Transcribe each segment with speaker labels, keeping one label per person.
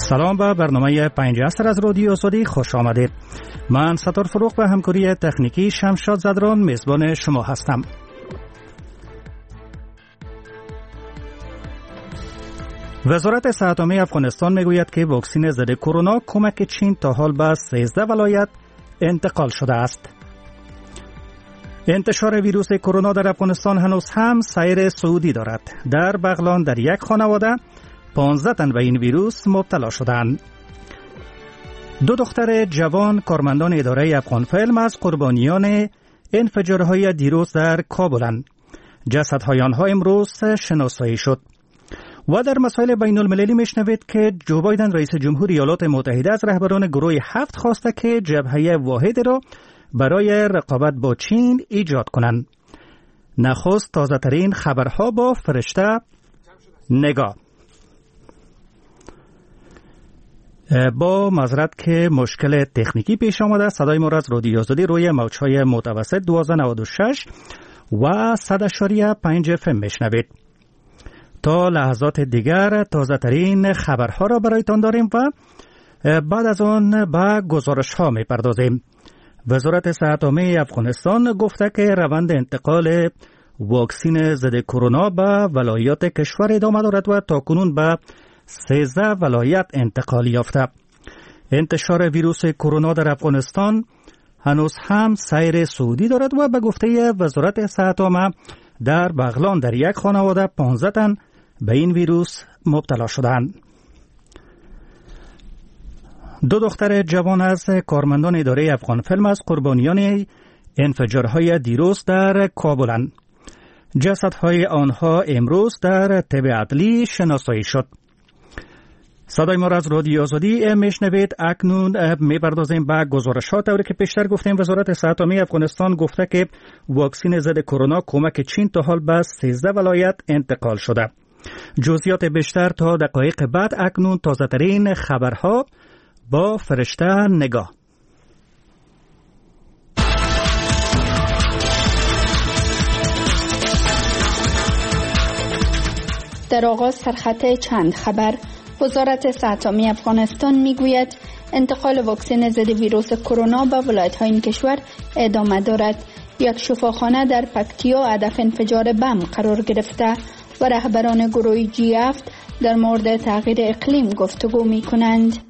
Speaker 1: سلام به برنامه 5 عصر از رادیو آزادی خوش آمدید. من ستار فروغ و همکاری تکنیکی شمشاد زدران میزبان شما هستم. وزارت صحت عامه افغانستان میگوید که واکسن ضد کرونا کمک چین تا حال به 13 ولایت انتقال شده است. انتشار ویروس کرونا در افغانستان هنوز هم سیر صعودی دارد. در بغلان در یک خانواده 15 تن به این ویروس مبتلا شدند. 2 دختر جوان کارمندان اداره افغان فیلم از قربانیان انفجارهای دیروز در کابلند. جسدهای آنها امروز شناسایی شد. و در مسائل بین المللی میشنوید که جو بایدن رئیس جمهور ایالات متحده از رهبران گروه 7 خواسته که جبهه واحد را برای رقابت با چین ایجاد کنند. نخست تازه ترین خبرها با فرشته نگاه. با معذرت که مشکل تکنیکی پیش آمده، صدای ما را از رادیو آزادی روی موج‌های متوسط 1296 و 100.5 FM میشنوید. تا لحظات دیگر تازه ترین خبرها را برایتان داریم و بعد از آن به گزارش ها می پردازیم. وزارت صحت عامه افغانستان گفته که روند انتقال واکسن ضد کرونا به ولایات کشور ادامه دارد و تاکنون به 13 ولایت انتقال یافته. انتشار ویروس کرونا در افغانستان هنوز هم سیر صعودی دارد و به گفته وزارت صحت عامه در بغلان در یک خانواده 15 تن به این ویروس مبتلا شدند. 2 دختر جوان از کارمندان اداره افغان فیلم از قربانیان انفجارهای دیروز در کابلند. جسدهای آنها امروز در طب عدلی شناسایی شد. صدای ما را از رادیو آزادی میشنوید. اکنون میپردازیم به گزارشات. طوری که پیشتر گفتیم وزارت صحت عامه افغانستان گفته که واکسن ضد کرونا کمک چین تا حال به 13 ولایت انتقال شده. جزئیات بیشتر تا دقایق بعد. اکنون تازه ترین خبرها با فرشته نگاه.
Speaker 2: در آغاز سرخط چند خبر. وزارت صحت عامه افغانستان میگوید انتقال واکسن ضد ویروس کرونا به ولایت‌های این کشور ادامه دارد. یک شفاخانه در پکتیا هدف انفجار بم قرار گرفته و رهبران گروه G7 در مورد تغییر اقلیم گفتگو می‌کنند.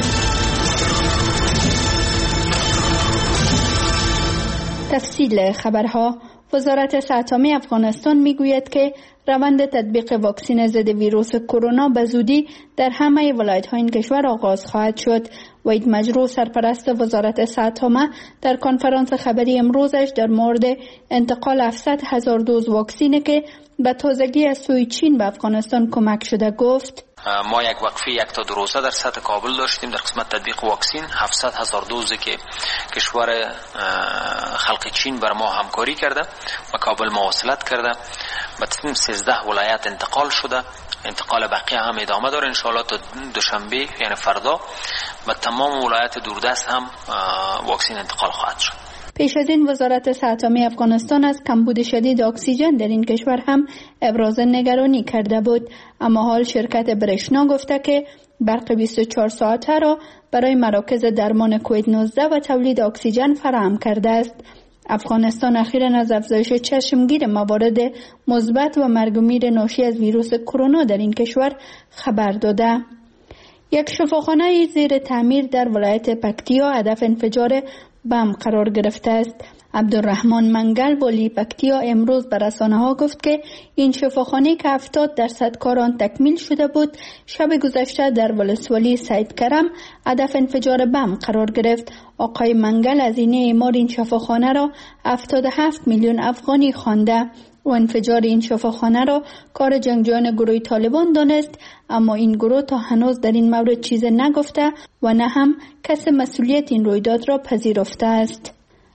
Speaker 2: تفصیل خبرها. وزارت صحت عامه افغانستان میگوید که روند تطبیق واکسن ضد ویروس کرونا به زودی در همه ولایت‌های این کشور آغاز خواهد شد. وحید مجروح سرپرست وزارت صحت عامه در کنفرانس خبری امروزش در مورد انتقال 700,000 دوز واکسن که به تازگی از سوی چین به افغانستان کمک شده گفت:
Speaker 3: ما یک وقفه 1 تا 2 روزه در سطح کابل داشتیم در قسمت تطبیق واکسن. 700,000 دوزی که کشور خلق چین بر ما همکاری کرده و کابل مواصلت کرده به 13 ولایت انتقال شده. انتقال بقیه هم ادامه داره ان شاء الله تا دوشنبه یعنی فردا و تمام ولایت دوردست هم واکسن انتقال خواهد شد.
Speaker 2: پیش از این وزارت صحت عامه افغانستان از کمبود شدید اکسیژن در این کشور هم ابراز نگرانی کرده بود، اما حال شرکت برشنا گفته که برق 24 ساعته را برای مراکز درمان کووید 19 و تولید اکسیژن فراهم کرده است. افغانستان اخیراً از افزایش چشمگیر موارد مثبت و مرگ و میر ناشی از ویروس کرونا در این کشور خبر داده. یک شفاخانه زیر تعمیر در ولایت پکتیا هدف انفجار بم قرار گرفته است. عبدالرحمن منگل والی پکتیا امروز به رسانه‌ها گفت که این شفاخانه که 70% کار آن تکمیل شده بود شب گذشته در ولسوالی سید کرم هدف انفجار بم قرار گرفت. آقای منگل هزینه اعمار این شفاخانه را 77 میلیون افغانی خوانده و انفجار این شفاخانه را کار جنگجویان گروه طالبان دانست، اما این گروه تا هنوز در این مورد چیز نگفته و نه هم کس مسئولیت این رویداد را پذیرفته است.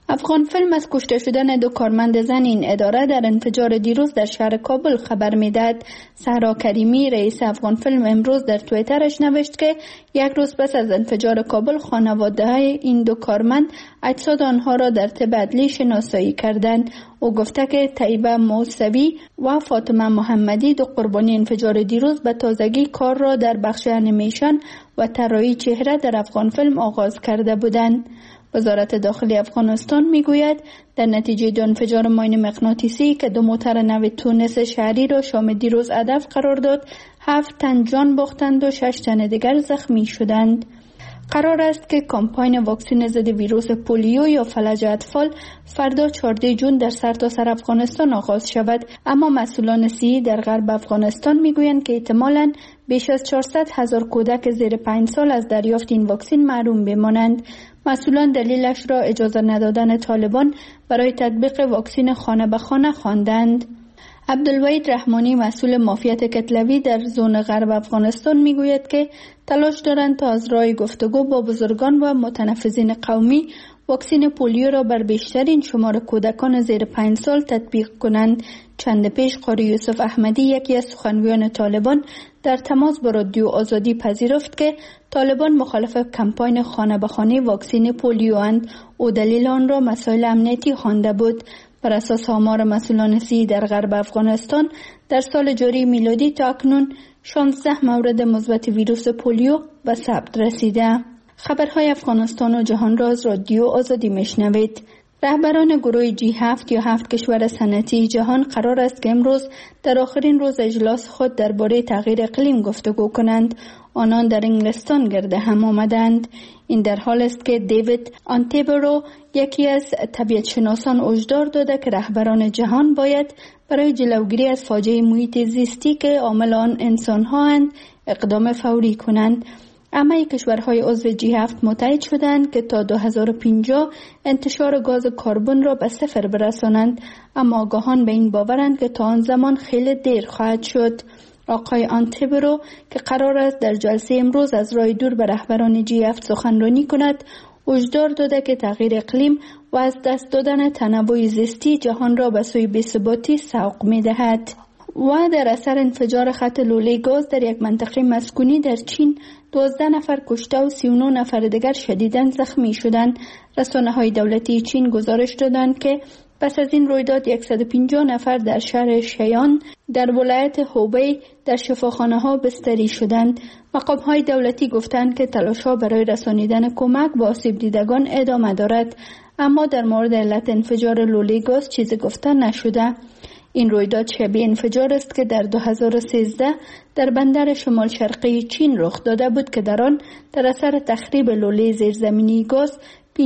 Speaker 2: افغان فیلم از کشته شدن 2 کارمند زن این اداره در انفجار دیروز در شهر کابل خبر میداد. سهرا کریمی رئیس افغان فیلم امروز در توییترش نوشت که 1 روز پس از انفجار کابل خانواده این 2 کارمند اجساد آنها را در طب عدلی شناسایی کردند. او گفته که طیبه موسوی و فاطمه محمدی 2 قربانی انفجار دیروز به تازگی کار را در بخش انیمیشن و طراحی چهره در افغان فیلم آغاز کرده بودند. وزارت داخلی افغانستان میگوید در نتیجه 2 انفجار ماین مغناطیسی که 2 موتر نو تونس شهری را شام دیروز هدف قرار داد 7 تن جان باختند و 6 تن دیگر زخمی شدند. قرار است که کمپاین واکسن ضد ویروس پولیو یا فلج اطفال فردا 14 جون در سرتاسر افغانستان آغاز شود، اما مسئولان صحی در غرب افغانستان میگویند که احتمالاً بیش از 400,000 کودک زیر 5 سال از دریافت این واکسن محروم بمانند. مسئولان دلیلش را اجازه ندادن طالبان برای تطبیق واکسن خانه به خانه خواندند. عبدالوحید رحمانی مسئول مافیات کتلوی در زون غرب افغانستان میگوید که تلاش دارند تا از راه گفتگو با بزرگان و متنفذین قومی واکسن پولیو را بر بیشترین شمار کودکان زیر 5 سال تطبیق کنند. چند پیش قاری یوسف احمدی یکی از سخنگویان طالبان در تماس با رادیو آزادی پذیرفت که طالبان مخالف کمپاین خانه به خانه واکسن پولیو اند. او دلیل آن را مسائل امنیتی خوانده بود. بر اساس آمار مسئولان صحی در غرب افغانستان در سال جاری میلادی تا اکنون 16 مورد مثبت ویروس پولیو به ثبت رسیده. خبرهای افغانستان و جهان را از رادیو آزادی میشنوید. رهبران گروه G7 یا 7 کشور صنعتی جهان قرار است که امروز در آخرین روز اجلاس خود درباره تغییر اقلیم گفتگو کنند. آنان در انگلستان گرد هم آمدند. این در حال است که دیوید آنتبرو یکی از طبیعتشناسان هشدار داده که رهبران جهان باید برای جلوگیری از فاجعه محیط زیستی که عامل آن انسان‌ها اند اقدام فوری کنند. اما کشورهای عضو G7 متحد شدند که تا 2050 انتشار گاز کربن را به 0 برسانند، اما آگاهان به این باورند که تا آن زمان خیلی دیر خواهد شد. آقای آنتبرو که قرار است در جلسه امروز از راه دور به رهبران G7 سخنرانی کند، هشدار داده که تغییر اقلیم و از دست دادن تنوع زیستی جهان را به سوی بی‌ثباتی سوق می‌دهد. و در اثر انفجار خط لوله گاز در یک منطقه مسکونی در چین 12 نفر کشته و 39 نفر دیگر شدیداً زخمی شدند. رسانه‌های دولتی چین گزارش دادند که پس از این رویداد 150 نفر در شهر شیان در ولایت هوبی در شفاخانه‌ها بستری شدند. مقام‌های دولتی گفتند که تلاش‌ها برای رسانیدن کمک به آسیب دیدگان ادامه دارد، اما در مورد علت انفجار لوله گاز چیزی گفته نشده. این رویداد شبیه انفجار است که در 2013 در بندر شمال شرقی چین رخ داده بود که در آن در اثر تخریب لوله زیرزمینی گاز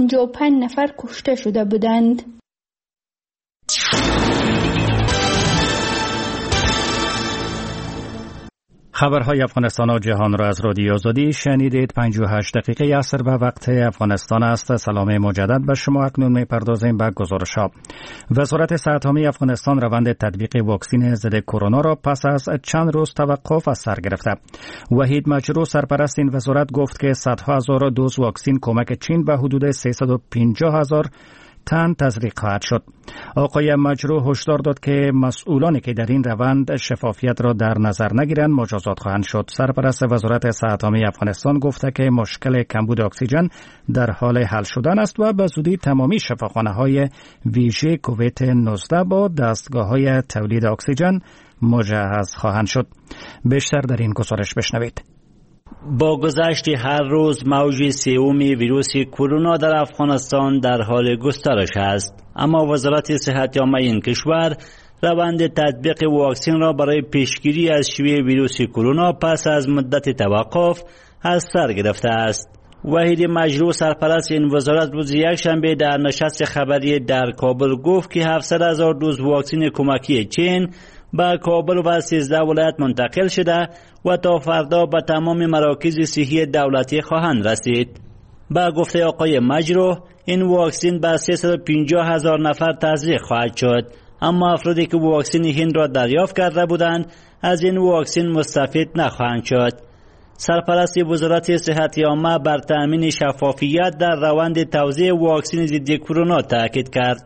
Speaker 2: 55 نفر کشته شده بودند.
Speaker 1: خبرهای افغانستان و جهان را از رادیو آزادی شنیدید. 58 دقیقه عصر به وقت افغانستان است. سلام مجدد به شما. اکنون می‌پردازیم به گزارش‌ها. وزارت صحت عامه افغانستان روند تطبیق واکسن ضد کرونا را پس از چند روز توقف از سر گرفته. وحید مجروح سرپرست این وزارت گفت که صدها هزار دوز واکسن کمک چین به حدود 350,000 تن تزریق خواهد شد. آقای مجروح هشدار داد که مسئولانی که در این روند شفافیت را در نظر نگیرند مجازات خواهند شد. سرپرست وزارت صحت عامه افغانستان گفته که مشکل کمبود اکسیژن در حال حل شدن است و به زودی تمامی شفاخانه‌های ویژه کووید 19 با دستگاه‌های تولید اکسیژن مجهز خواهند شد. بیشتر در این گزارش بشنوید.
Speaker 4: با گذشت هر روز موج سوم ویروس کرونا در افغانستان در حال گسترش است، اما وزارت صحت عامه این کشور روند تطبیق واکسن را برای پیشگیری از شیوع ویروس کرونا پس از مدت توقف از سر گرفته است. وحید مجروح سرپرست این وزارت روز یکشنبه در نشست خبری در کابل گفت که 700,000 دوز واکسن کمکی چین به کابل و 13 ولایت منتقل شده و تا فردا به تمام مراکز صحی دولتی خواهند رسید. با گفته آقای مجروح این واکسن به 350,000 نفر تزریق خواهد شد، اما افرادی که واکسن هند را دریافت کرده بودند از این واکسن مستفید نخواهند شد. سرپرست وزارت صحت عامه بر تأمین شفافیت در روند توزیع واکسن ضد کرونا تاکید کرد.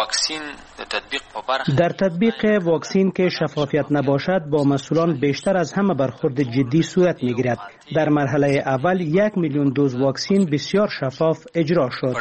Speaker 5: در تطبیق واکسن که شفافیت نباشد با مسئولان بیشتر از همه برخورد جدی صورت میگیرد. در مرحله اول 1 میلیون دوز واکسن بسیار شفاف اجرا شد.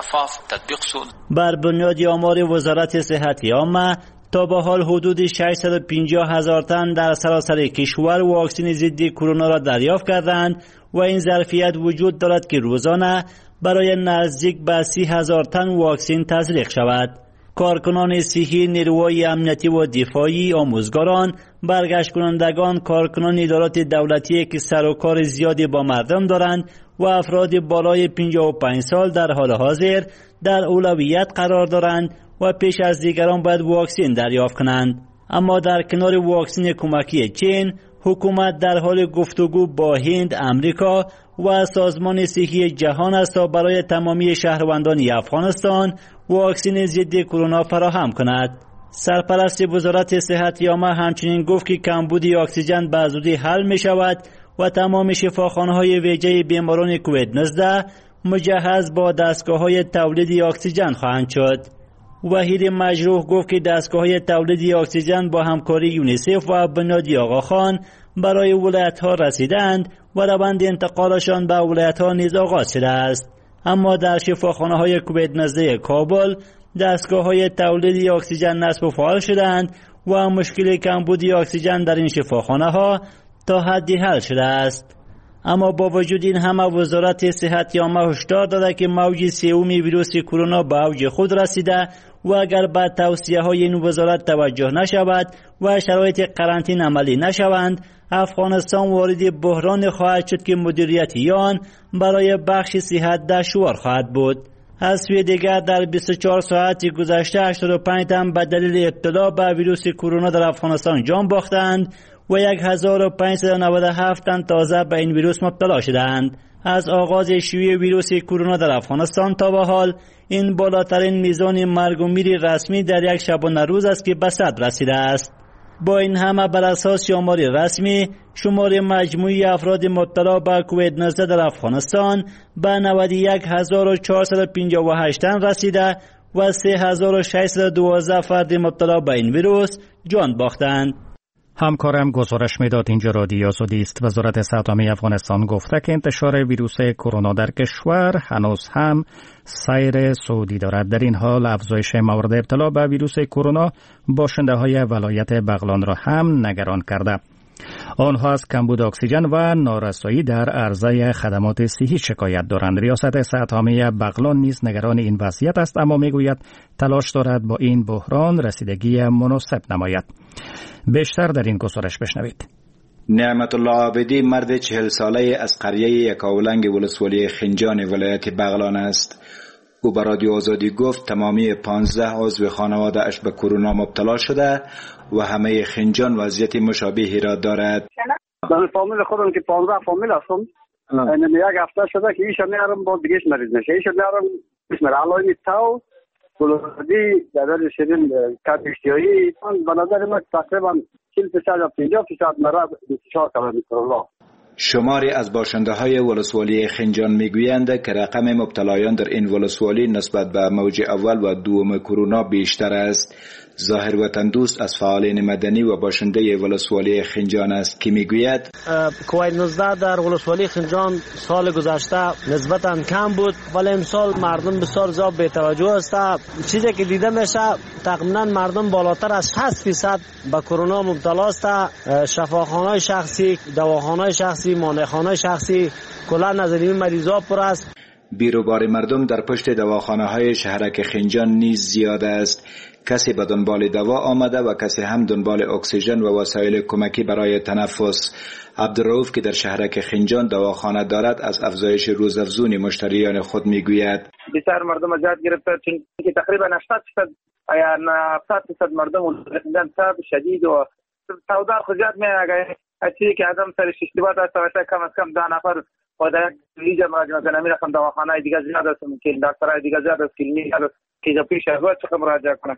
Speaker 4: بر بنیاد آمار وزارت صحت عامه تا به حال حدود 650,000 تن در سراسر کشور واکسن ضد کرونا را دریافت کردند و این ظرفیت وجود دارد که روزانه برای نزدیک به 30,000 تن واکسن تزریق شود. کارکنان صحی، نیروهای امنیتی و دفاعی، آموزگاران، برگشت کنندگان، کارکنان ادارات دولتی که سر و کار زیادی با مردم دارند و افراد بالای 55 سال در حال حاضر در اولویت قرار دارند و پیش از دیگران باید واکسن دریافت کنند. اما در کنار واکسن کمکی چین، حکومت در حال گفتگو با هند، امریکا و سازمان صحی جهان است تا برای تمامی شهروندان افغانستان واکسن ضد کرونا فراهم کند. سرپرست وزارت صحت عامه همچنین گفت که کمبود اکسیژن به زودی حل می شود و تمام شفاخانه‌های ویژه بیماران کووید 19 مجهز با دستگاه‌های تولید اکسیژن خواهند شد. وحید مجروح گفت که دستگاه‌های تولید اکسیژن با همکاری یونیسف و بنیادی آقاخان برای ولایت‌ها رسیدند و روند انتقالشان به ولایت‌ها نیز آغاز شده است. اما در شفاخانه‌های کووید 19 کابل دستگاه‌های تولید اکسیژن نصب و فعال شدند و مشکل کمبود اکسیژن در این شفاخانه‌ها تا حدی حل شده است. اما با وجود این همه وزارت صحت عامه هشدار داده که موج سوم ویروس کرونا به اوج خود رسیده و اگر به توصیه‌های این وزارت توجه نشود و شرایط قرنطینه عملی نشوند، افغانستان وارد بحران خواهد شد که مدیریت آن برای بخش صحت دشوار خواهد بود. از سوی دیگر در 24 ساعت گذشته 85 تن به دلیل ابتلا به ویروس کرونا در افغانستان جان باختند و 1597 تن تازه به این ویروس مبتلا شدند. از آغاز شیوع ویروس کرونا در افغانستان تا به حال این بالاترین میزان مرگ و میر رسمی در یک شبانه روز است که به 100 رسیده است. با این همه بر اساس آمار رسمی شمار مجموعی افراد مبتلا به کووید 19 در افغانستان به 91,458 تن رسیده و 3,612 فرد مبتلا به این ویروس جان باختند.
Speaker 1: همکارم گزارش میداد. اینجا رادیو آزادی است. وزارت صحت عامه افغانستان گفته که انتشار ویروس کرونا در کشور هنوز هم سیر صعودی دارد. در این حال افزایش موارد ابتلا به ویروس کرونا باشنده های ولایت بغلان را هم نگران کرده. آنها از کمبود اکسیژن و نارسایی در عرضه خدمات صحی شکایت دارند. ریاست صحت عامه بغلان نیز نگران این وضعیت است، اما میگوید تلاش دارد با این بحران رسیدگی مناسب نماید. بیشتر در این گزارش بشنوید.
Speaker 6: نعمت الله عابدی مرد 40 ساله از قریه یکاولنگ ولسوالی خنجان ولایت بغلان است. او به رادیو آزادی گفت تمامی 15 عضو خانواده اش به کرونا مبتلا شده و همه خنجان وضعیت مشابهی را دارد.
Speaker 7: من فامیل خودم که 15 فامیل هستم. یک هفته شده که ایشون میارم با دیگهش مریض نشه. ایشون میارم اسم علائم تاو ولادی در شدن کم اشتیایی به نظر من تقریبا 40% یا 50% مرض انتشار کرده کرونا.
Speaker 6: شماری از باشنده های ولسوالی خنجان میگویند که رقم مبتلایان در این ولسوالی نسبت به موج اول و دوم کرونا بیشتر است. ظاهر وطن دوست از فعالین مدنی و باشنده ولسوالی خنجان است که میگوید
Speaker 8: کووید 19 در ولسوالی خنجان سال گذشته نسبتا کم بود، ولی امسال مردم بسیار زیاد بی توجه است. چیزی که دیده میشه تقریبا مردم بالاتر از 60% به کرونا مبتلا است. شفاخانه‌های شخصی، دواخانه‌های شخصی، مانعخانه‌های شخصی کلا نزد این مریضا پر است.
Speaker 6: بیروبار مردم در پشت دواخانه‌های شهرک خنجان نیز زیاد است. کسی به دنبال دوا آمده و کسی هم دنبال اکسیژن و وسایل کمکی برای تنفس. عبدالرؤوف که در شهرک خنجان دواخانه دارد از افزایش روزافزون مشتریان خود میگوید.
Speaker 7: بسیار مردم اذیت گرفته چون که تقریبا 80% یا 70% مردم رسیدن تب شدید و سودار خودیات میگه اچھی که آدم سرش اشتباه داشته باشه کم از کم 10 نفر و در یک مراجعه کنه میرفتم دواخانه دیگه زیاد است که دکترای دیگه زیاد است کلینیک که پیش از وقت مراجعه کنه.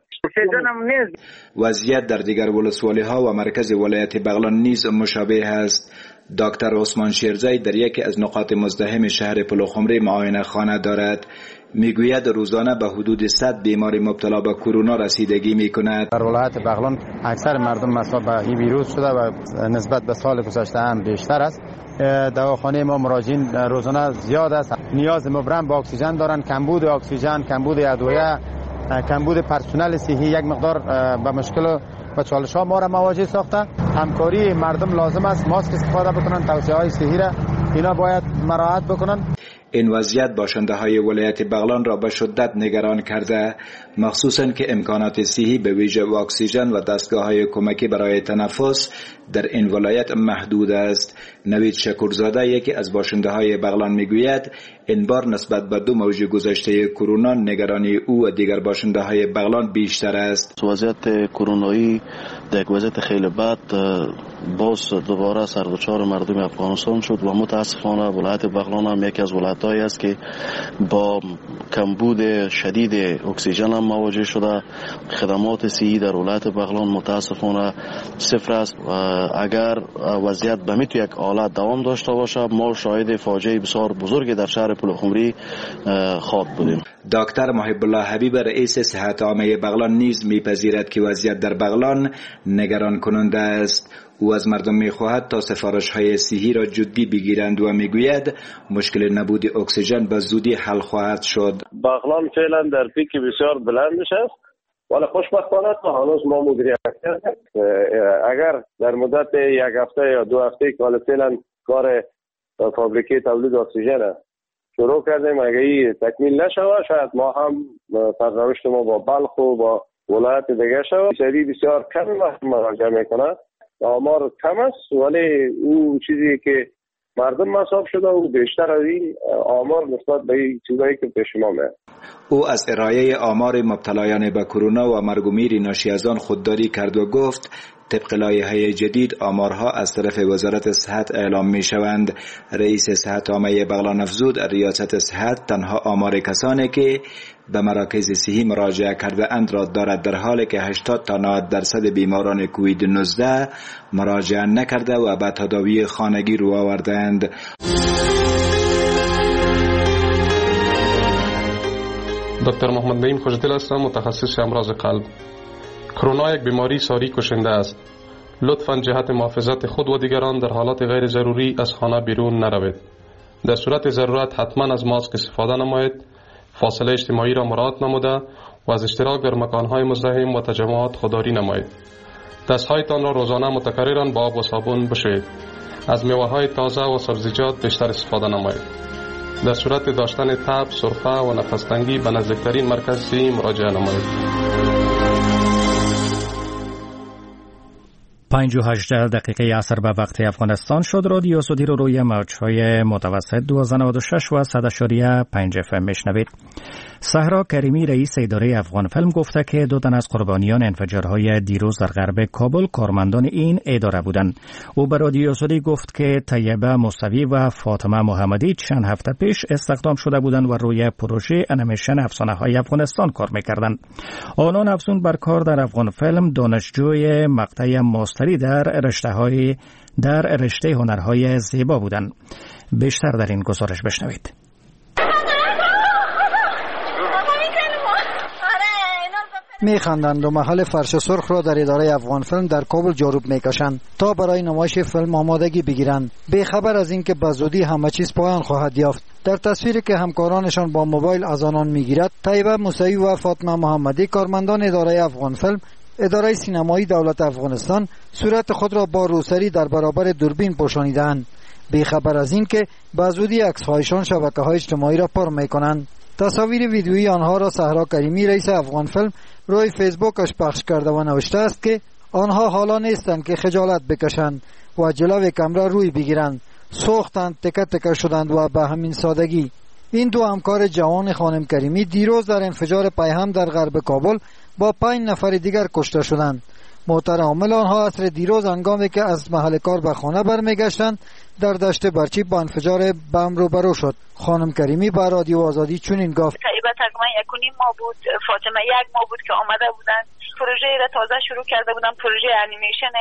Speaker 7: وضعیت
Speaker 6: در دیگر ولسوالی ها و مرکز ولایت بغلان نیز مشابه است. دکتر عثمان شیرزای در یکی از نقاط مزدحم شهر پلخمری معاینه خانه دارد. میگوید روزانه به حدود 100 بیمار مبتلا به کرونا رسیدگی میکند.
Speaker 9: در ولایت بغلان اکثر مردم مصاب به این ویروس شده و نسبت به سال گذشته هم بیشتر است. دواخانه ما مراجعین روزانه زیاد است. نیاز مبرم به اکسیژن دارند. کمبود اکسیژن، کمبود ادویه، کمبود پرسنل صحی یک مقدار به مشکل و چالش ها ما را مواجه ساخته. همکاری مردم لازم است. ماسک استفاده بکنن، توصیه های صحی را اینا باید مراعات بکنن.
Speaker 6: این وضعیت باشنده های ولایت بغلان را به شدت نگران کرده، مخصوصا که امکانات صحی به ویژه اکسیژن و دستگاه های کمکی برای تنفس در این ولایت محدود است. نوید شکرزاده یکی از باشنده های بغلان میگوید این بار نسبت به 2 موج گذشته کرونا نگرانی او و دیگر باشنده های بغلان بیشتر است.
Speaker 10: وضعیت کرونایی در وضعیت خیلی بد باز دوباره سردوچار مردم افغانستان شد و متاسفانه ولایت بغلان هم یکی از ولایت‌هایی است که با کمبود شدید اکسیژن هم مواجه شده. خدمات صحی در ولایت بغلان متاسفانه صفر است و اگر وضعیت به میتو یک حالت دوام داشته باشه ما شاهد فاجعه بسیار بزرگی در شهر پلخمری خواهد بودیم.
Speaker 6: دکتر محب الله حبیب رئیس صحت عامه بغلان نیز میپذیرد که وضعیت در بغلان نگران کننده است. او از مردم میخواهد تا سفارش های صحی را جدی بگیرند و میگوید مشکل نبود اکسیژن به زودی حل خواهد شد.
Speaker 11: بغلان فعلا در پیک بسیار بلندش است ولی خوشبختانه تا هنوز ما مدیریت کردیم. اگر در مدت 1 هفته یا 2 هفته که فعلا کار فابریکه تولید اکسیژن شروع کردیم، اگر این تکمیل نشود شاید ما هم سرنوشت ما با بلخ و با ولایت دیگه شود. سری بسیار کم مراجعه میکنه، آمار کم است ولی اون چیزی که مردم مصاب شده و بیشتر از این آمار نسبت به این چیزایی که پیش ما میاد.
Speaker 6: او از ارائه آمار مبتلایان به کرونا و مرگ و میر ناشی از آن خودداری کرد و گفت طبق لایحه جدید آمارها از طرف وزارت صحت اعلام می شوند. رئیس صحت عامه بغلان افزود ریاست صحت تنها آمار کسانی که به مراکز صحی مراجعه کرده اند را دارد، در حالی که 80 تا 90% بیماران کووید 19 مراجعه نکرده و به تداوی خانگی رو آوردند.
Speaker 12: دکتر محمد نعیم خوشدل هستم، متخصص امراض قلب. کرونا یک بیماری ساری کشنده است. لطفاً جهت محافظت خود و دیگران در حالات غیر ضروری از خانه بیرون نروید. در صورت ضرورت حتما از ماسک استفاده نمایید. فاصله اجتماعی را مراعات نموده و از اشتراک در مکانهای مزدحم و تجمعات خودداری نمایید. دستهایتان را روزانه متکررا با آب و صابون بشویید. از میوه‌های تازه و سبزیجات بیشتر استفاده نمایید. در صورت داشتن تب، سرفه و نفس تنگی به نزدیکترین مرکز صحی مراجعه نمایید.
Speaker 1: 5:18 عصر به وقت افغانستان شد. رادیو سودی رو روی موج‌های متوسط 1296 و 100.5 FM میشنوید. صحرا کریمی رئیس اداره افغان فیلم گفته که 2 تن از قربانیان انفجارهای دیروز در غرب کابل کارمندان این اداره بودند. او به رادیو سودی گفت که طیبه موسوی و فاطمه محمدی چند هفته پیش استخدام شده بودند و روی پروژه انیمیشن افسانه‌های افغانستان کار می‌کردند. آنان افزون بر کار در افغان فیلم دانشجوی مقطع ماستری در رشته هنرهای زیبا بودند. بیشتر در این گزارش بشنوید.
Speaker 13: میخندند و محل فرش سرخ را در اداره افغان فیلم در کابل جاروب میکشند تا برای نمایش فیلم آمادگی بگیرند، بیخبر از اینکه به زودی همه چیز پایان خواهد یافت. در تصویری که همکارانشان با موبایل از آنان میگیرد، طیبه موسوی و فاطمه محمدی کارمندان اداره افغان فیلم اداره سینمایی دولت افغانستان صورت خود را با روسری در برابر دوربین پوشانیدند، بیخبر از اینکه به زودی عکس‌هایشان شبکه‌های اجتماعی را پر میکنند. تصاویر ویدیویی آنها را صحرا کریمی رئیس افغان فیلم روی فیسبوکش پخش کرده و نوشته است که آنها حالا نیستند که خجالت بکشند و جلوی کامرا روی بگیرند، سوختند، تکه تکه شدند و به همین سادگی. این 2 همکار جوان خانم کریمی دیروز در انفجار پیهم در غرب کابل با 5 نفر دیگر کشته شدند. موتر عامل آنها عصر دیروز هنگامی که از محل کار به خانه برمیگشتند در دشت برچی با انفجار بم روبرو شد. خانم کریمی به رادیو آزادی چنین گفت:
Speaker 14: تقریبا 1.5 ماه بود، فاطمه 1 ماه بود که آمده بودن. پروژه را تازه شروع کرده بودن، پروژه انیمیشن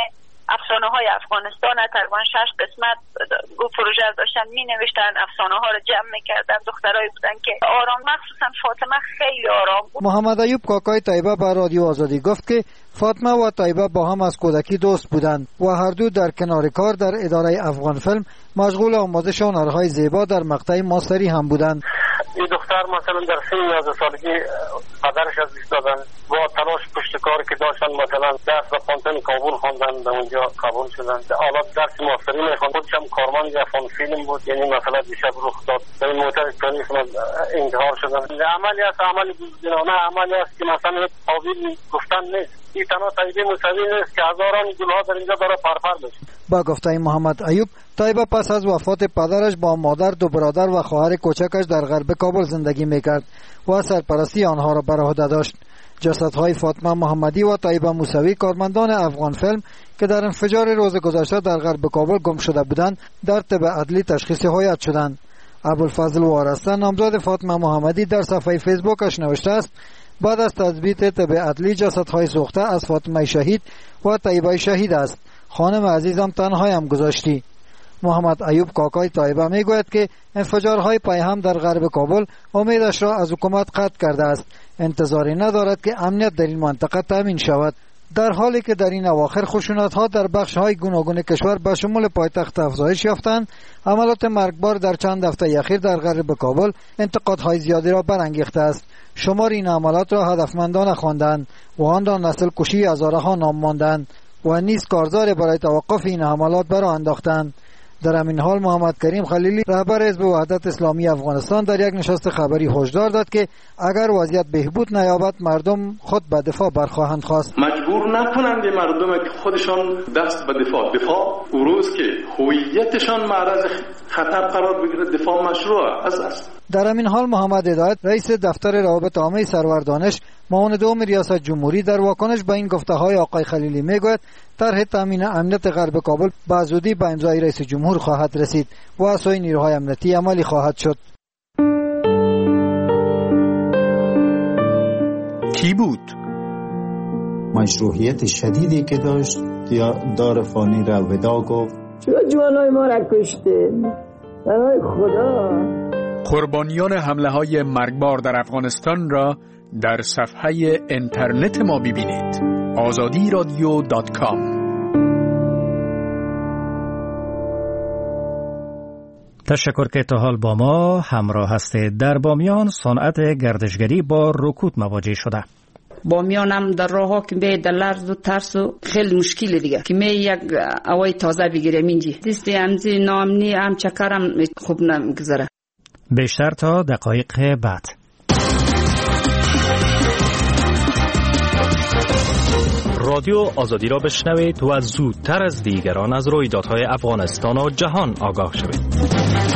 Speaker 14: افسانه های افغانستان تقریبا 6 قسمت پروژه داشتن می نوشتن، افسانه ها رو جمع میکردن. دخترایی بودن که آرام، مخصوصا فاطمه خیلی آرام بود.
Speaker 13: محمد ایوب کاکای طیبه به رادیو آزادی گفت که فاطمه و طیبه با هم از کودکی دوست بودند و هر دو در کنار کار در اداره افغان فیلم مشغول آموزش هنرهای زیبا در مقطع ماستری هم بودند.
Speaker 15: این دختر مثلا در سن 11 سالگی پدرش از دست دادن، با تلاش پشت کاری که داشتن مثلا درس و خوندن کابل خواندن، در اونجا قبول شدن. حالا درس ماستری میخوند، خودش هم کارمند افغان فیلم بود. یعنی مثلا دیشب رخ داد در این موتر تاریخ انتحار شدن. عملی است، عملی بزرگانه، عملی است که مثلا قابل گفتن نیست. این تنها طیبه موسوی نیست که هزاران گلها در اینجا داره پرپر بشه.
Speaker 13: با گفته محمد ایوب، طیبه پس از وفات پدرش با مادر، دو برادر و خواهر کوچکش در غرب کابل زندگی میکرد و سرپرستی آنها را بر عهده داشت. جسدهای فاطمه محمدی و طیبه موسوی، کارمندان افغان فیلم که در انفجار روز گذشته در غرب کابل گم شده بودند، در طب عدلی تشخیص هویت شدند. ابوالفضل وارسته، نامزد فاطمه محمدی، در صفحه فیسبوکش نوشته است: بعد از تثبیت طب عدلی، جسدهای سوخته از فاطمه شهید و طیبه شهید است. خانم عزیزم تنهایم گذاشتی. محمد ایوب کاکای طیبه میگوید که انفجارهای پیهم در غرب کابل امیدش را از حکومت قطع کرده است. انتظاری ندارد که امنیت در این منطقه تامین شود، در حالی که در این اواخر خشونت‌ها در بخش‌های گوناگون کشور به شمول پایتخت افزایش یافتند. عملیات مرگبار در چند هفته اخیر در غرب کابل انتقادهای زیادی را برانگیخته است. شمار این عملیات را هدفمندانه خواندند و آن را نسل کشی هزارها نام ماندند و نیز کارزار برای توقف این حملات برآ انداختند. در همین حال محمد کریم خلیلی، رهبر حزب وحدت اسلامی افغانستان، در یک نشست خبری هشدار داد که اگر وضعیت بهبود نیابد مردم خود به دفاع برخواهند خواست.
Speaker 16: مجبور نکنند مردم که خودشان دست به دفاع او روز که هویتشان معرض خطر قرار بگیرد، دفاع مشروع است.
Speaker 13: در همین حال محمد هدایت، رئیس دفتر روابط عامه سرور دانش، معاون دوم ریاست جمهوری، در واکنش به این گفته‌های آقای خلیلی میگوید طرح تامین امنیت غرب کابل به زودی به امضای رئیس جمهور خواهد رسید و از سوی نیروهای امنیتی عملی خواهد شد.
Speaker 17: کی بود؟
Speaker 18: مشروعیت شدیدی که داشت یا دار فانی را ودا گفت.
Speaker 19: چرا جوانای ما را کشته؟ برای خدا.
Speaker 17: قربانیان حمله های مرگبار در افغانستان را در صفحه اینترنت ما ببینید: azadiradio.com.
Speaker 1: تشکر که تا حال با ما همراه هستید. در بامیان صنعت گردشگری با رکود مواجه شده.
Speaker 20: بامیان هم در راه ها که به در لرز و ترس و خیلی مشکل دیگه که می یک هوای تازه بگیریم اینجی دیستی همزی نامنی هم چکرم خوب نمیگذره.
Speaker 1: بیشتر تا دقایق بعد.
Speaker 21: رادیو آزادی را بشنوید و زودتر از دیگران از رویدادهای افغانستان و جهان آگاه شوید.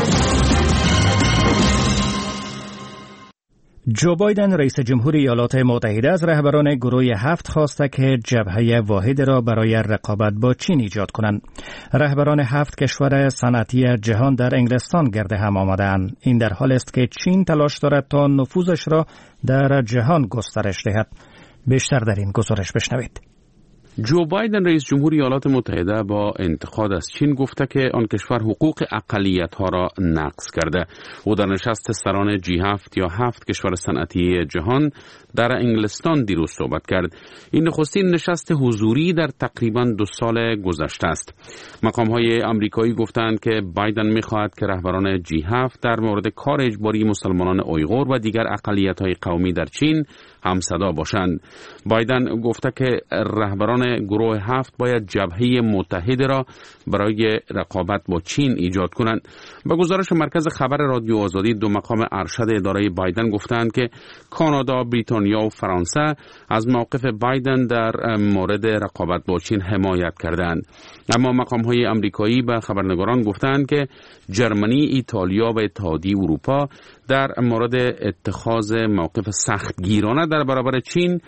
Speaker 1: جو بایدن رئیس جمهور ایالات متحده از رهبران گروه 7 خواسته که جبهه واحد را برای رقابت با چین ایجاد کنند. رهبران 7 کشور صنعتی جهان در انگلستان گرد هم آمدند. این در حالی است که چین تلاش دارد تا نفوذش را در جهان گسترش دهد. بیشتر در این گزارش بشنوید.
Speaker 22: جو بایدن رئیس جمهور ایالات متحده با انتقاد از چین گفته که آن کشور حقوق اقلیت‌ها را نقض کرده. او در نشست سران G7 یا 7 کشور صنعتی جهان در انگلستان دیروز صحبت کرد. این نخستین نشست حضوری در تقریباً 2 سال گذشته است. مقام‌های آمریکایی گفتند که بایدن می‌خواهد که رهبران G7 در مورد کار اجباری مسلمانان اویغور و دیگر اقلیت‌های قومی در چین همصدا باشند. بایدن گفته که رهبران گروه 7 باید جبهه متحد را برای رقابت با چین ایجاد کنند. به گزارش مرکز خبر رادیو آزادی، 2 مقام ارشد اداره بایدن گفتند که کانادا، بریتانیا و فرانسه از موقف بایدن در مورد رقابت با چین حمایت کردند. اما مقام‌های آمریکایی به خبرنگاران گفتند که جرمنی، ایتالیا و اتحادیه اروپا در مورد اتخاذ موقف سختگیرانه در برابر چین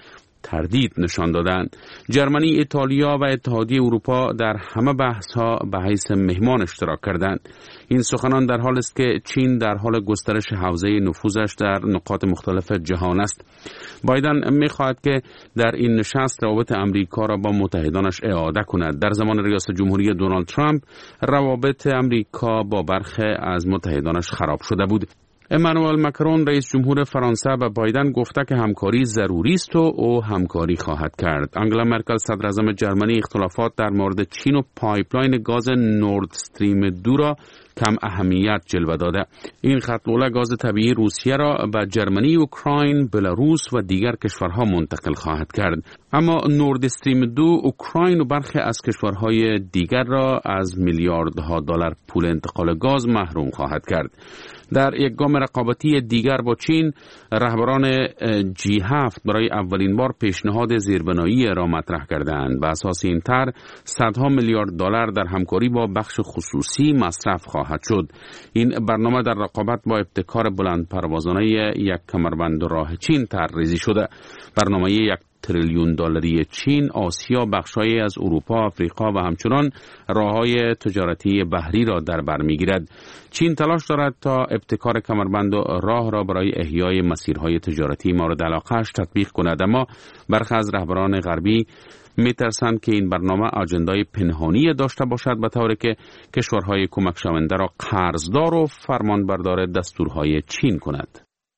Speaker 22: تردید نشان دادند. جرمنی، ایتالیا و اتحادیه اروپا در همه بحث‌ها به حیث مهمان اشتراک کردند. این سخنان در حالی است که چین در حال گسترش حوزه نفوذش در نقاط مختلف جهان است. بایدن می‌خواهد که در این نشست روابط امریکا را با متحدانش اعاده کند. در زمان ریاست جمهوری دونالد ترامپ روابط امریکا با برخی از متحدانش خراب شده بود. امانوئل مکرون رئیس جمهور فرانسه به بایدن گفته که همکاری ضروری است و او همکاری خواهد کرد. آنگلا مرکل صدر اعظم جرمنی اختلافات در مورد چین و پایپلاین گاز نورد استریم 2 را کم اهمیت جلوه داده. این خط لوله گاز طبیعی روسیه را به جرمنی، اوکراین، بلاروس و دیگر کشورها منتقل خواهد کرد. اما نورد استریم 2 اوکراین و برخی از کشورهای دیگر را از میلیاردها دلار پول انتقال گاز محروم خواهد کرد. در یک گام رقابتی دیگر با چین، رهبران G7 برای اولین بار پیشنهاد زیربنایی را مطرح کردند. به اساس این طرح صدها میلیارد دلار در همکاری با بخش خصوصی مصرف خواهد شد. این برنامه در رقابت با ابتکار بلند پروازانه یک کمربند راه چین طرحریزی شده. برنامه 1 تریلیون دلاری چین آسیا، بخش‌هایی از اروپا، آفریقا و همچنان راه‌های تجارتی بحری را در بر می‌گیرد. چین تلاش دارد تا ابتکار کمربند راه را برای احیای مسیرهای تجارتی مورد علاقه‌اش تطبیق کند، اما برخی از رهبران غربی می‌ترسند که این برنامه اجندای پنهانی داشته باشد، به طوری که کشورهای کمک شونده را قرضدار و فرمانبردار دستورهای چین کند.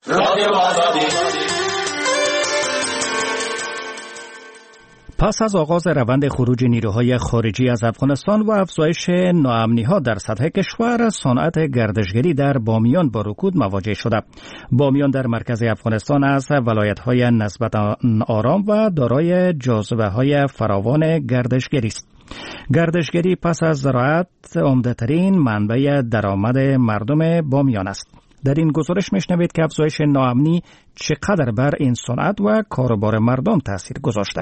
Speaker 1: پس از آغاز روند خروج نیروهای خارجی از افغانستان و افزایش ناامنی‌ها در سطح کشور، صنعت گردشگری در بامیان با رکود مواجه شده. بامیان در مرکز افغانستان از ولایت‌های نسبتاً آرام و دارای جاذبه‌های فراوان گردشگری است. گردشگری پس از زراعت عمده‌ترین منبع درآمد مردم بامیان است. در این گزارش میشنوید که افزایش ناامنی چقدر بر این صنعت و کاروبار مردم تاثیر گذاشته.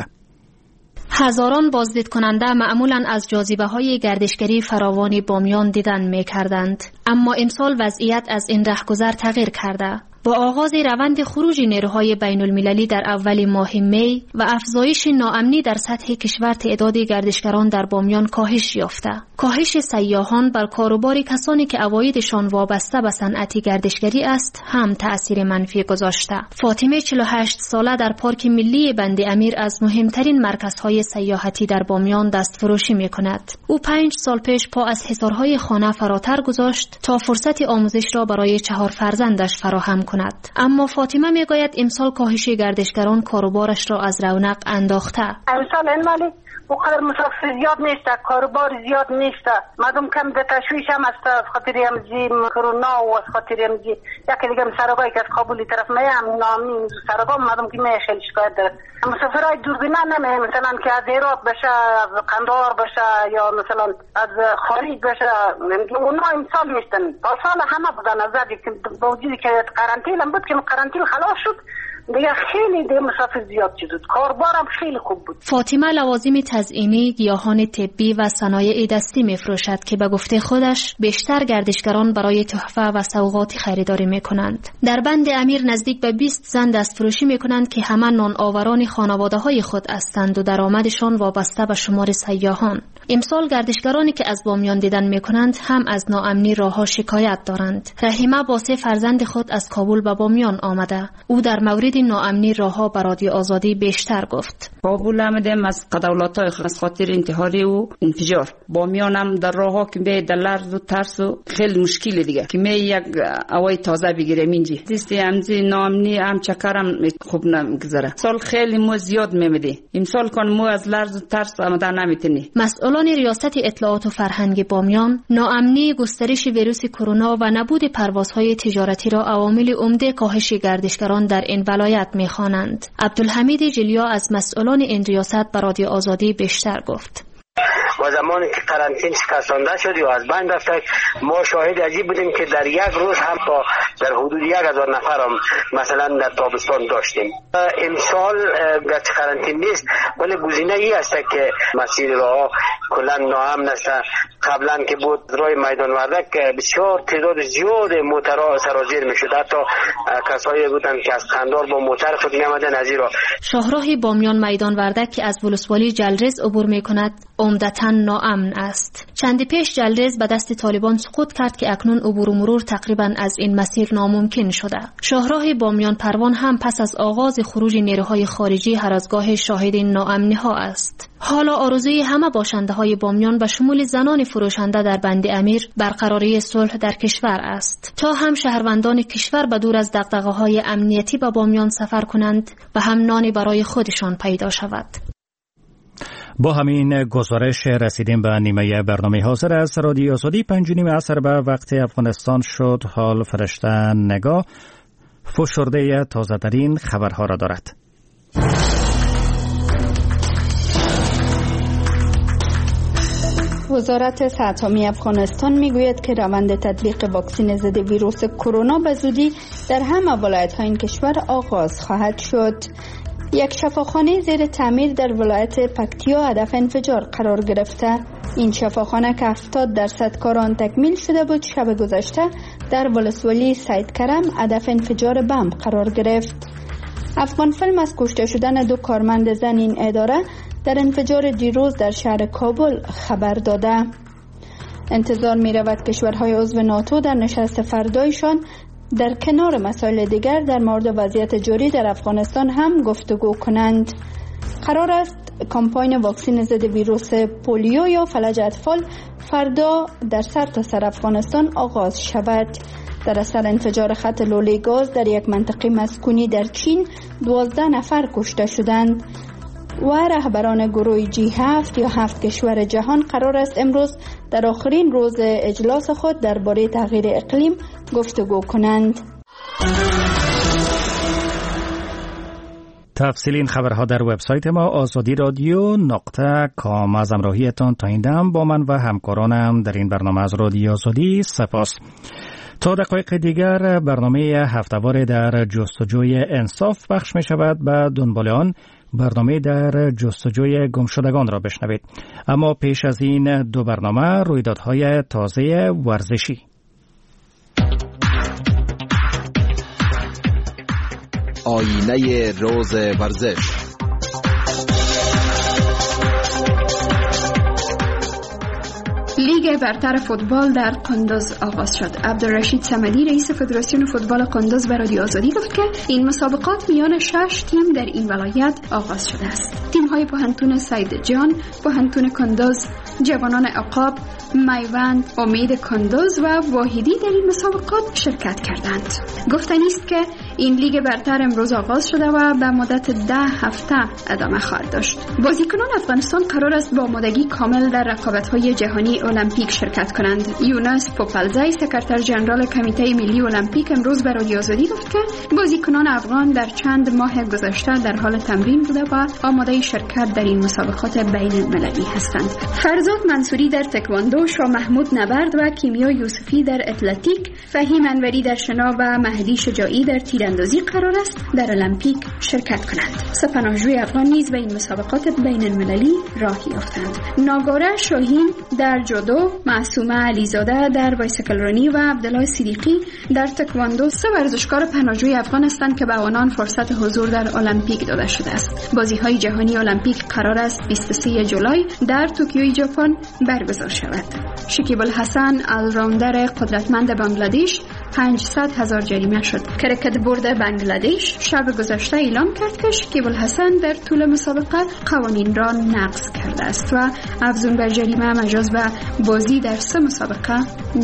Speaker 2: هزاران بازدید کننده معمولاً از جاذبه‌های گردشگری فراوان بامیان دیدن می‌کردند، اما امسال وضعیت از این رهگذر تغییر کرده. با آغاز روند خروج نیروهای بین المللی در اول ماه می و افزایش ناامنی در سطح کشور، تعداد گردشگران در بامیان کاهش یافته. کاهش سیاحان بر کاروبار کسانی که عوایدشان وابسته به صنعت گردشگری است هم تأثیر منفی گذاشته. فاطمه 48 ساله در پارک ملی بند امیر از مهمترین مرکزهای سیاحتی در بامیان دستفروشی می‌کند. او 5 سال پیش پا از حصارهای خانه فراتر گذاشت تا فرصت آموزش را برای 4 فرزندش فراهم کند. اما فاطمه میگوید امسال کاهش گردشگران کاروبارش را از رونق انداخته.
Speaker 3: امسال انوالی وقدر مسافر زیاد نیست، کاروبار زیاد نیست، مردم کم به تشویش هم است، از خاطر همزی کرونا و از خاطر همزی یکی دیگه سرگاهی که از کابل طرف میام نامی سرگاه مردم که خیلی شکایت داره. مسافرای دوربینه نمیه، مثلا که از هرات بشه، از قندهار بشه یا مثلا از خارج بشه، اونا امسال نیستن. سال همه بودن از که با وجودی که قرنطینه هم بود که قرنطینه خلاص شد دیگه خیلی دیگه مسافر زیاد شد. کاربارم خیلی خوب بود.
Speaker 2: فاطمه لوازم تزئینی، گیاهان طبی و صنایع دستی میفروشد که به گفته خودش بیشتر گردشگران برای تحفه و سوغاتی خریداری میکنند. در بند امیر نزدیک به 20 زن دستفروشی میکنند که همه نان آوران خانواده های خود هستند و درآمدشان وابسته به شمار سیاحان. امسال گردشگرانی که از بامیان دیدن میکنند هم از ناامنی راهها شکایت دارند. رحیمه با 3 فرزند خود از کابل به بامیان آمده. او در مورد ناامنی راهها به رادیو آزادی بیشتر گفت.
Speaker 20: کابل آمدیم از قدولت‌های از خاطر انتحاری و انفجار. بامیان هم در راهها که به لرز و ترس و خیلی مشکل دیگه که می یک هوای تازه بگیریم اینجا. دیستی همزی ناامنی هم چکرم خوب نمیگذره. سال خیلی مو زیاد میمدی. امسال کن مو از لرز و ترس آمدن نمیتونی.
Speaker 2: مسئولان ریاست اطلاعات و فرهنگ بامیان ناامنی، گسترش ویروس کرونا و نبود پروازهای تجارتی را عوامل عمده کاهش گردشگران در این ولایت می‌خوانند. عبدالحمید جلیا از مسئولان این ریاست به رادیو آزادی بیشتر گفت.
Speaker 23: و زمانی که قرنطینه شکستانده شد یا از بین رفت، ما شاهد عجیب بودیم که در یک روز هم تا در حدود 1000 نفر هم مثلا در تابستان داشتیم. امسال گرچه قرنطینه نیست ولی گزینه ای است که مسیر راه کلا ناامن است. قبلا که بود روی میدان وردک بسیار تعداد زیاد موترها سرازیر میشد، حتی کسایی بودن که از قندار با موتر خود میآمدن از ایران.
Speaker 2: شاهراه بامیان میدان وردک که از ولسوالی جلریز عبور میکند عمدتاً ناامن است. چندی پیش جلریز به دست طالبان سقوط کرد که اکنون عبور و مرور تقریباً از این مسیر ناممکن شده. شاهراه بامیان پروان هم پس از آغاز خروج نیروهای خارجی هر از گاه شاهد این ناامنی ها است. حالا آرزوی همه باشنده های بامیان به شمول زنان فروشنده در بند امیر برقراری صلح در کشور است تا هم شهروندان کشور به دور از دغدغه‌های امنیتی به بامیان سفر کنند و هم نانی برای خودشان پیدا شود.
Speaker 1: با همین گزارش رسیدیم به نیمه برنامه حاضر از رادیو آزادی. 5:30 عصر به وقت افغانستان شد. حال فرشته نگاه فشرده تازه ترین خبرها را دارد.
Speaker 4: وزارت صحت عامه افغانستان میگوید که روند تطبیق واکسن ضد ویروس کرونا به زودی در همه ولایت‌های این کشور آغاز خواهد شد. یک شفاخانه زیر تعمیر در ولایت پکتیا هدف انفجار قرار گرفته. این شفاخانه که 70% کار آن تکمیل شده بود، شب گذشته در ولسوالی سید کرم هدف انفجار بمب قرار گرفت. افغان فیلم از کشته شدن 2 کارمند زن این اداره در انفجار دیروز در شهر کابل خبر داده. انتظار می رود کشورهای عضو ناتو در نشست فردایشان در کنار مسائل دیگر در مورد وضعیت جاری در افغانستان هم گفتگو کنند. قرار است کمپاین واکسن ضد ویروس پولیو یا فلج اطفال فردا در سرتاسر افغانستان آغاز شود. در اثر انفجار خط لوله گاز در یک منطقه مسکونی در چین 12 نفر کشته شدند و رهبران گروه G7 یا 7 کشور جهان قرار است امروز در آخرین روز اجلاس خود درباره تغییر اقلیم گفتگو کنند.
Speaker 1: تفصیل این خبرها در وبسایت ما azadi.radio.com. از همراهیتان تا این دم با من و همکارانم در این برنامه از رادیو آزادی سپاس. تا دقایق دیگر برنامه هفته‌وار در جستجوی انصاف پخش می شود. به دنبال آن برنامه در جستجوی گمشدگان را بشنوید. اما پیش از این 2 برنامه رویدادهای تازه ورزشی.
Speaker 5: آینه روز ورزش.
Speaker 8: لیگ برتر فوتبال در قندوز آغاز شد. عبدالرشید صمدی رئیس فدراسیون فوتبال قندوز به رادیو آزادی گفت که این مسابقات میان 6 تیم در این ولایت آغاز شده است. تیم‌های پوهنتون سید جان، پوهنتون قندوز، جوانان عقاب، میوند، امید قندوز و واحدی در این مسابقات شرکت کردند. گفتنی است که این لیگ برتر امروز آغاز شده و به مدت 10 هفته ادامه خواهد داشت. بازیکنان افغانستان قرار است با آمادگی کامل در رقابت‌های جهانی المپیک شرکت کنند. یونس پوپلزی سکرتر ژنرال کمیته ملی المپیک امروز به رادیو آزادی گفت که بازیکنان افغان در چند ماه گذشته در حال تمرین بوده و آماده شرکت در این مسابقات بین المللی هستند. فرزاد منصوری در تکواندو، شاه محمود نبرد و کیمیا یوسفی در اتلتیک، فهیم انوری در شنا و مهدی شجاعی در تیراندازی قرار است در المپیک شرکت کنند. سپناهجوی افغان نیز به این مسابقات بین المللی راه یافتند. ناگاره شاهین در جودو، معصومه علیزاده در بایسکل رانی و عبدالله صدیقی در تکواندو 3 ورزشکار پناهجوی افغان هستند که به آنان فرصت حضور در المپیک داده شده است. بازی‌های جهانی المپیک قرار است 23 جولای در توکیو ژاپن برگزار شود. شکیب الحسن آلراوندر قدرتمند بنگلادش 500,000 جریمه شد. کرکت برد بنگلادش شب گذشته اعلام کرد که شکیب الحسن در طول مسابقه قوانین را نقض کرده است و افزون بر جریمه مجاز به بازی در 3 مسابقه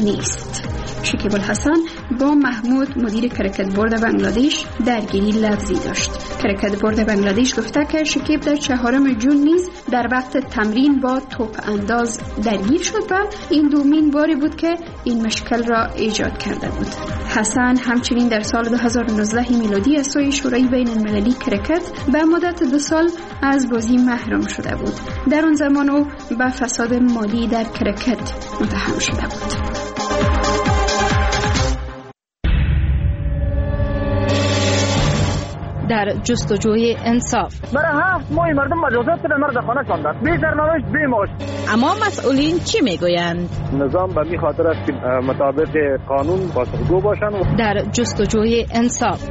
Speaker 8: نیست. شکیب الحسن با محمود مدیر کرکت برد بنگلادش درگیری لفظی داشت. کرکت برد بنگلادش گفته که شکیب در 4 جون نیز در وقت تمرین با توپ انداز درگیر شد و این دومین باری بود که این مشکل را ایجاد کرده بود. حسن همچنین در سال 2019 میلادی از سوی شورای بین المللی کرکت به مدت 2 سال از بازی محروم شده بود. در آن زمان او به فساد مالی در کرکت متهم شده بود.
Speaker 7: در جستجوی انصاف.
Speaker 9: برای 7 ماه مردم مجازات به مرد خانه کندند، بی سرنوشت بی معاش.
Speaker 7: اما مسئولین چی میگویند؟
Speaker 9: نظام به می خاطر است که مطابق قانون پاسخگو باشند.
Speaker 7: در جستجوی انصاف.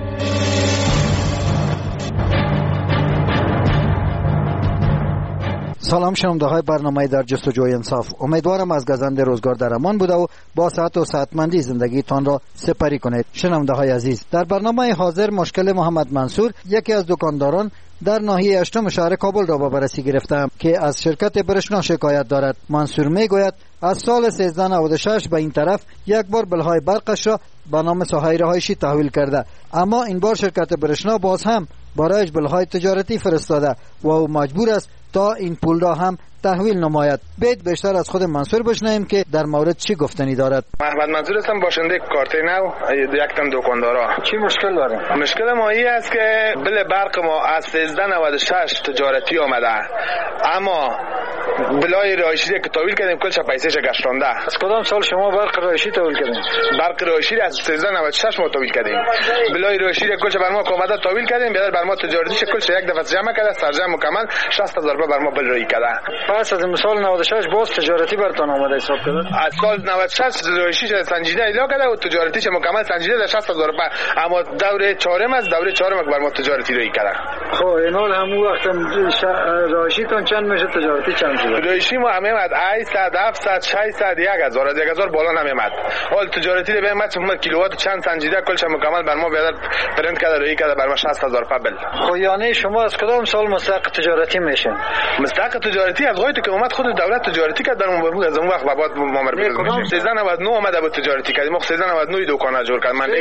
Speaker 13: سلام شنونده های برنامه در جستجوی انصاف. امیدوارم از گزند روزگار در امان بوده و با صحت و صحتمندی زندگیتان را سپری کنید. شنونده های عزیز، در برنامه حاضر مشکل محمد منصور، یکی از دکانداران در ناحیه 8 شهر کابل را با بررسی گرفتم که از شرکت برشنا شکایت دارد. منصور میگوید از سال 1396 به این طرف یک بار بلهای برقش را به نام ساحه رهایشی تحویل کرده، اما این بار شرکت برشنا باز هم برایش بلهای تجارتی فرستاده و او مجبور است تا این پول را هم تحویل نماید. بید بیشتر از خود منصور بشنویم که در مورد چی گفتنی دارد.
Speaker 10: محمد منصور هستم، باشنده کارت نو یک تن دکاندارا.
Speaker 9: چی مشکل داره؟
Speaker 10: مشکل ما این است که بل برق ما از 1396 تجارتی آمده، اما بلای رهایشی که تحویل کردیم کلش پیسهش گشتانده.
Speaker 9: از کدام سال شما برق رهایشی تحویل کردین؟
Speaker 10: برق رهایشی از 1396 ما تحویل کردیم. بلای رهایشی کلش بر ما آمده تحویل کردیم، بعد بر ما تجارتیش کلش یک دفعه جمع کرده، سرجم مکمل 60000 روپیه بر ما بل رهایی کرده.
Speaker 9: پس از سال 96 باز تجارتی برتون آمده حساب کرده؟
Speaker 10: از سال 96 رهایشیش سنجیده اعلام کرده و تجارتیش مکمل سنجیده در 60000 روپیه، اما دوره 4 از دوره 4 بر ما تجارتی رهایی کرده.
Speaker 9: خب اینال همون وقت رهایشی تون چند میشه، تجارتی چند شده؟
Speaker 10: رهایشی ما میاد 800 700 600 1000 از 1000 بالا نمیاد. حال تجارتی به ما کیلووات چند سنجیده کلش مکمل بر ما بیاد پرنت کرده رهایی کرده بر ما 60000 روپیه بل.
Speaker 9: خب یعنی شما از کدام سال مستحق تجارتی میشین؟
Speaker 10: مستحق تجارتی از وقتی که اومد خود دولت تجارتی کرد در اون از اون وقت بعد ما مربوط 1399 اومده بود تجارتی کردیم. ما 1399 دکان جور کردم. من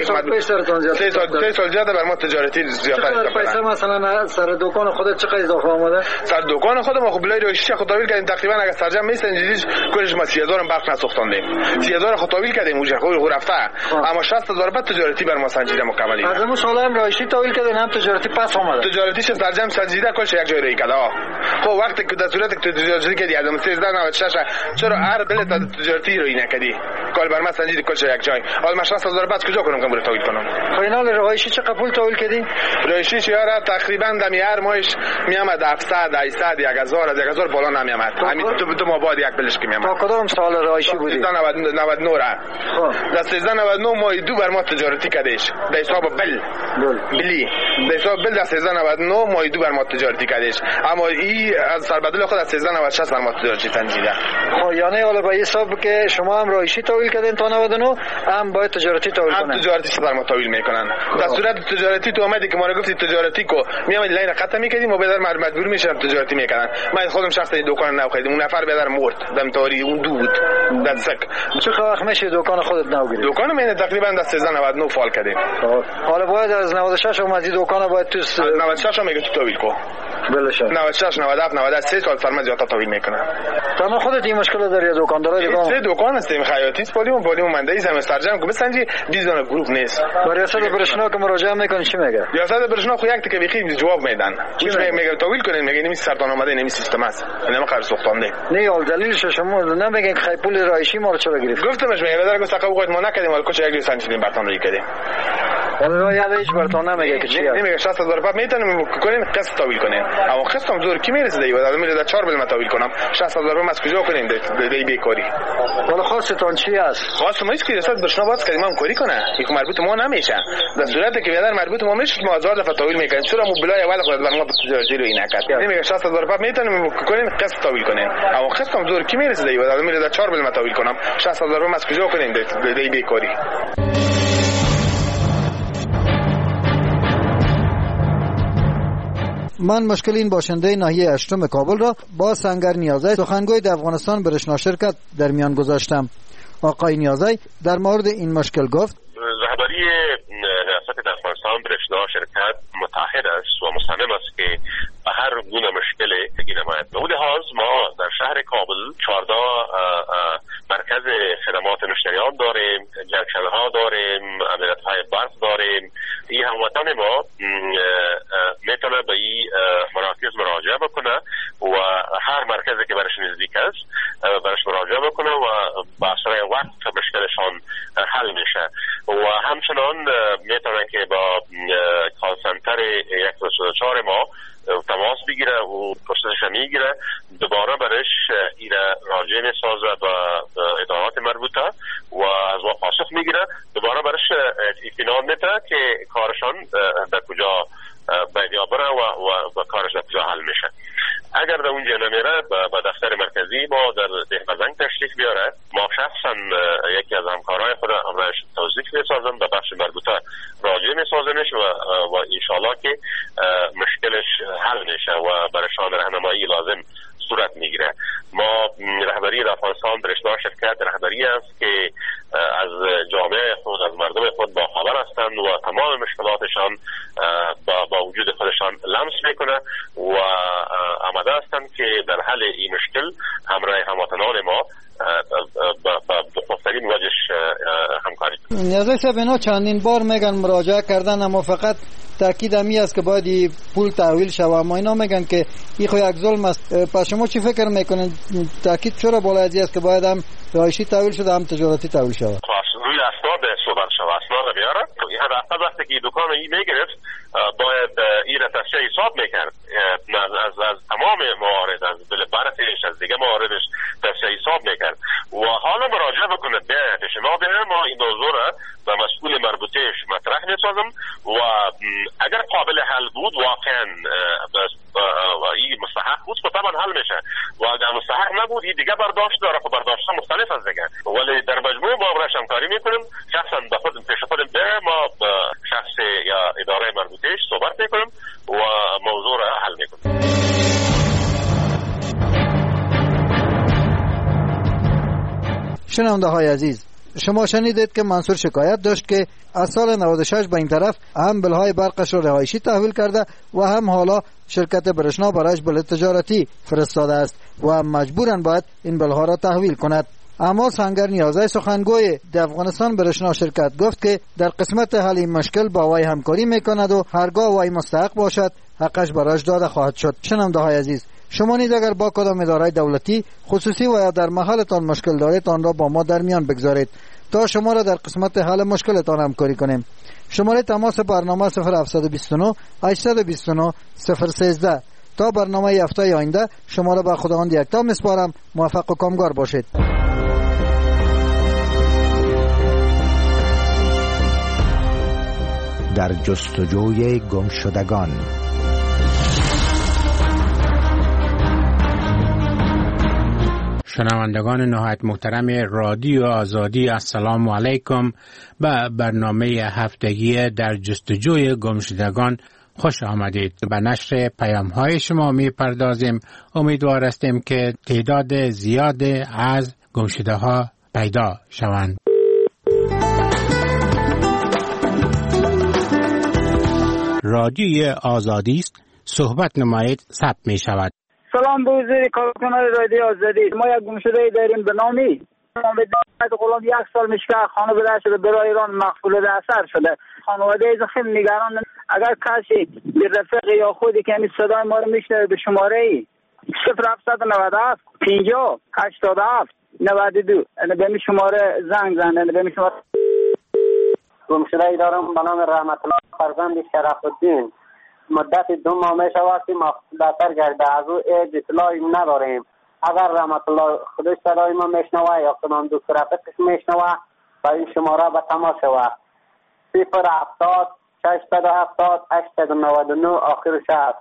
Speaker 10: 3 سال زیاده بر ما تجارتی زیاده
Speaker 9: کرد. پیسه مثلا سر دکان خودت چقدر اضافه اومده؟
Speaker 10: سر دکان خودم خب بلای روشی خود تحویل کردیم تقریبا اگه سرجم میسنجیدیش کلش ما 30000 برق نسوختاندیم. 30000 خود تحویل کردیم اونجا خود رفته، اما 60000 بعد تجارتی بر ما سنجیده مکملی.
Speaker 9: از اون سال هم رایشی تحویل کردن هم تجارتی پس اومده.
Speaker 10: تجارتیش سرجم سنجیده کلش یک جای رای کرده. خب وقتی که در صورت که تجارتی کردی از 1396 چرا هر بل تجارتی روی نکردی؟ کال بر ما سنجیده کلش یک جای. حالا من 60000 بعد کجا کنم که تحویل کنم؟
Speaker 9: فینال رایشی چه قبول تحویل کردی؟
Speaker 10: رایشی چیاره تقریبا دمی هر ماهش میامد 700 800 1000 از 1000 بالا نمیامد. همین تو ما بعد یک بلش که میامد.
Speaker 9: تا کدام سال رایشی بودی؟
Speaker 10: 99 را. در 1399 ماه دو بر ما تجارتی کردیش. به حساب بلی. به حساب بل در 1399 ماه دو بر ما تجارتی کردیش. اما این از سربدل خود از 1396 بر ما تجارتی سنجیده.
Speaker 9: خب یعنی حالا به حساب که شما هم رایشی تحویل کردین تا 99 هم باید تجارتی تحویل کنن.
Speaker 10: هم تجارتی بر ما تحویل میکنن. در صورت تجارتی تو اومدی که ما رو گفتی تجارتی کو میامد لاین قطع میکردیم و بدر مجبور میشم تجارتی میکنن. من خودم شخصا دکان نو خریدم. اون نفر بدر مرد دم تاری اون دو بود در سک.
Speaker 9: چه وقت میشه دکان خودت نو گیری؟
Speaker 10: دکان من تقریبا در 1399 فعال کردیم.
Speaker 9: حالا باید از 96 اومدی دکان باید تو
Speaker 10: 96 میگه تو تحویل کو.
Speaker 7: بلش
Speaker 10: 96 97 93 سال فرما زیاد تحویل میکنه.
Speaker 9: تنها خودت این مشکل داری دکاندارا دیگه؟
Speaker 10: سه دکان هستیم خیاطی پولیمون منده زمین سرجم که بسنجی 20 دانه گروه نیست.
Speaker 9: ریاست برشنا که مراجعه میکنی چی میگه؟
Speaker 10: ریاست برشنا خو یک تکه بیخی جواب میدن. چی میگه تحویل کنین میگه نمی سرطان اومده نمی سیستم است. نمی قرض سوختنده.
Speaker 9: نه اول دلیلش شما نمیگه که خیلی پول رایشی ما رو چرا گرفت؟
Speaker 10: گفتمش میگه بدر گفت حقوقت ما نکردیم ولی کوچه یک جور سنجیدیم برتون روی کردیم.
Speaker 9: حالا یاد هیچ برتون نمیگه که چیه؟
Speaker 10: نمیگه 60000 روپیه میتونیم کنین قسط تحویل کنین. اما قسطم زور کی میرسه دیگه بعد میره در 4 بل تحویل کنم 60000 روپیه از کجا کنیم دی بیکاری.
Speaker 9: حالا خواستتون چی است؟
Speaker 10: خواست ما هیچ کی ریاست برشنا باز کردیم هم کاری کنه. یک مربوط ما نمیشه. در صورتی که بدر مربوط ما میشه ما آزاد تحویل میکنیم. چرا مو بلای اول خود ما تجارتی رو این نکرد. نمیگه 60000 روپیه میتونیم کنین قسط تحویل کنین. اما قسطم زور کی میرسه دیگه بعد میره در 4 بل تحویل کنم 60000 روپیه از کجا کنیم دی بیکاری.
Speaker 13: من مشکل این باشنده ناحیه 8 کابل را با سنگر نیازی سخنگوی در افغانستان برشنا شرکت در میان گذاشتم. آقای نیازی در مورد این مشکل گفت
Speaker 24: رهبری ریاست افغانستان برشنا شرکت متحد است و مصمم است که به هر گونه مشکل بگیره نماید. به لحاظ ما در شهر کابل 14 مرکز خدمات مشتریان داریم، جنکشن ها داریم، امنیت های برق داریم. این هموطن ما میتونه به این مراکز مراجعه بکنه و هر مرکزی که برش نزدیک است برش مراجعه بکنه و با اسرع وقت مشکلشان حل میشه و همچنان میتونه که با کال سنتر یک راجع میسازه به ادارات مربوطه و از ما پاسخ میگیره، دوباره برش اطمینان میده که کارشان در کجا باید بره و کارش در کجا حل میشه. اگر در اونجا نمیره به دفتر مرکزی ما در دهبزنگ تشریف بیاره، ما شخصا یکی از همکارای خود امرش توضیح میسازم، به بخش مربوطه راجع میسازمش و انشالله که مشکلش حل میشه و برشان راهنمایی لازم صورت میگیره. ما رهبری افغانستان برشنا شرکت رهبری است که از جامعه خود، از مردم خود با خبر هستند و تمام مشکلاتشان با وجود خودشان لمس میکنه و آماده هستند که در حل این مشکل همراه هموطنان ما به خوبترین وجهش همکاری کنند.
Speaker 13: نیازی صاحب اینا چندین بار میگن مراجعه کردن، اما فقط تاکید همی است که باید این پول تحویل شود، اما اینا میگن که این خو یک ظلم است. پس شما چی فکر میکنین؟ تاکید چرا بالا ازی است که باید هم رهایشی تحویل شده هم تجارتی تحویل شود؟
Speaker 24: روی اسناد صحبت شود، اسناد بیاره. این حداقل وقتی که دکان این میگرفت باید این را تصفیه حساب میکرد از تمام موارد، از برفش، از دیگه مواردش تصفیه حساب میکرد و حالا مراجعه بکنه به شما به ما این موضوع را به مسئول مربوطهش مطرح میسازم و اگر قابل حل بود واقعا این مستحق بود خب طبعا حل میشه و اگر مستحق نبود این دیگه برداشت داره، خب برداشت مختلف از دیگه، ولی در مجموع ما برش همکاری میکنیم. شخصا به خود پیش خودم به ما شخص یا اداره مربوطهش صحبت میکنیم و موضوع را حل میکنیم.
Speaker 13: شنونده های عزیز، شما شنیدید که منصور شکایت داشت که از سال 96 به این طرف هم بلهای برقش را رهایشی تحویل کرده و هم حالا شرکت برشنا برایش بل تجارتی فرستاده است و هم مجبورن باید این بلها را تحویل کند. اما سنگر نیازی سخنگوی در افغانستان برشنا شرکت گفت که در قسمت حل این مشکل با وی همکاری میکند و هرگاه وی مستحق باشد حقش برایش داده خواهد شد. شنونده های عزیز، شما نیز اگر با کدام اداره دولتی خصوصی و یا در محلتان مشکل دارید آن را با ما در میان بگذارید تا شما را در قسمت حل مشکلتان همکاری کنیم. شماره تماس برنامه 0729 829 013. تا برنامه هفته آینده شما را به خداوند یکتا میسپارم. موفق و کامگار باشید.
Speaker 6: در جستجوی گمشدگان.
Speaker 11: شنوندگان نهایت محترم رادیو آزادی، السلام علیکم. به برنامه هفتگی در جستجوی گمشدگان خوش آمدید. به نشر پیام های شما می پردازیم. امیدوار هستیم که تعداد زیاد از گمشده ها پیدا شوند. رادیو آزادی است، صحبت نمایید ثبت می شود.
Speaker 12: سلام به حضور کارکنان رادیو آزادی. ما یک گمشده داریم به نامی محمد غلام. 1 سال میشه که خانه بده شده برای ایران مقبول اثر شده. خانواده زخم نگران. اگر کسی به رفیق یا خودی که همین صدای ما رو میشنوه به شماره 0797 50 87 92 به این شماره زنگ زنه. به این شماره
Speaker 23: گمشده دارم به نام رحمت الله فرزند شرف الدین. مدت 2 ماه می شود که مقصود گرده، از او اطلاعی نداریم. اگر رحمت الله خودش صدای ما میشنوه یا کدام دکتر رفیقش میشنوه با این شماره به تماس شود 070 670 899 آخر 60.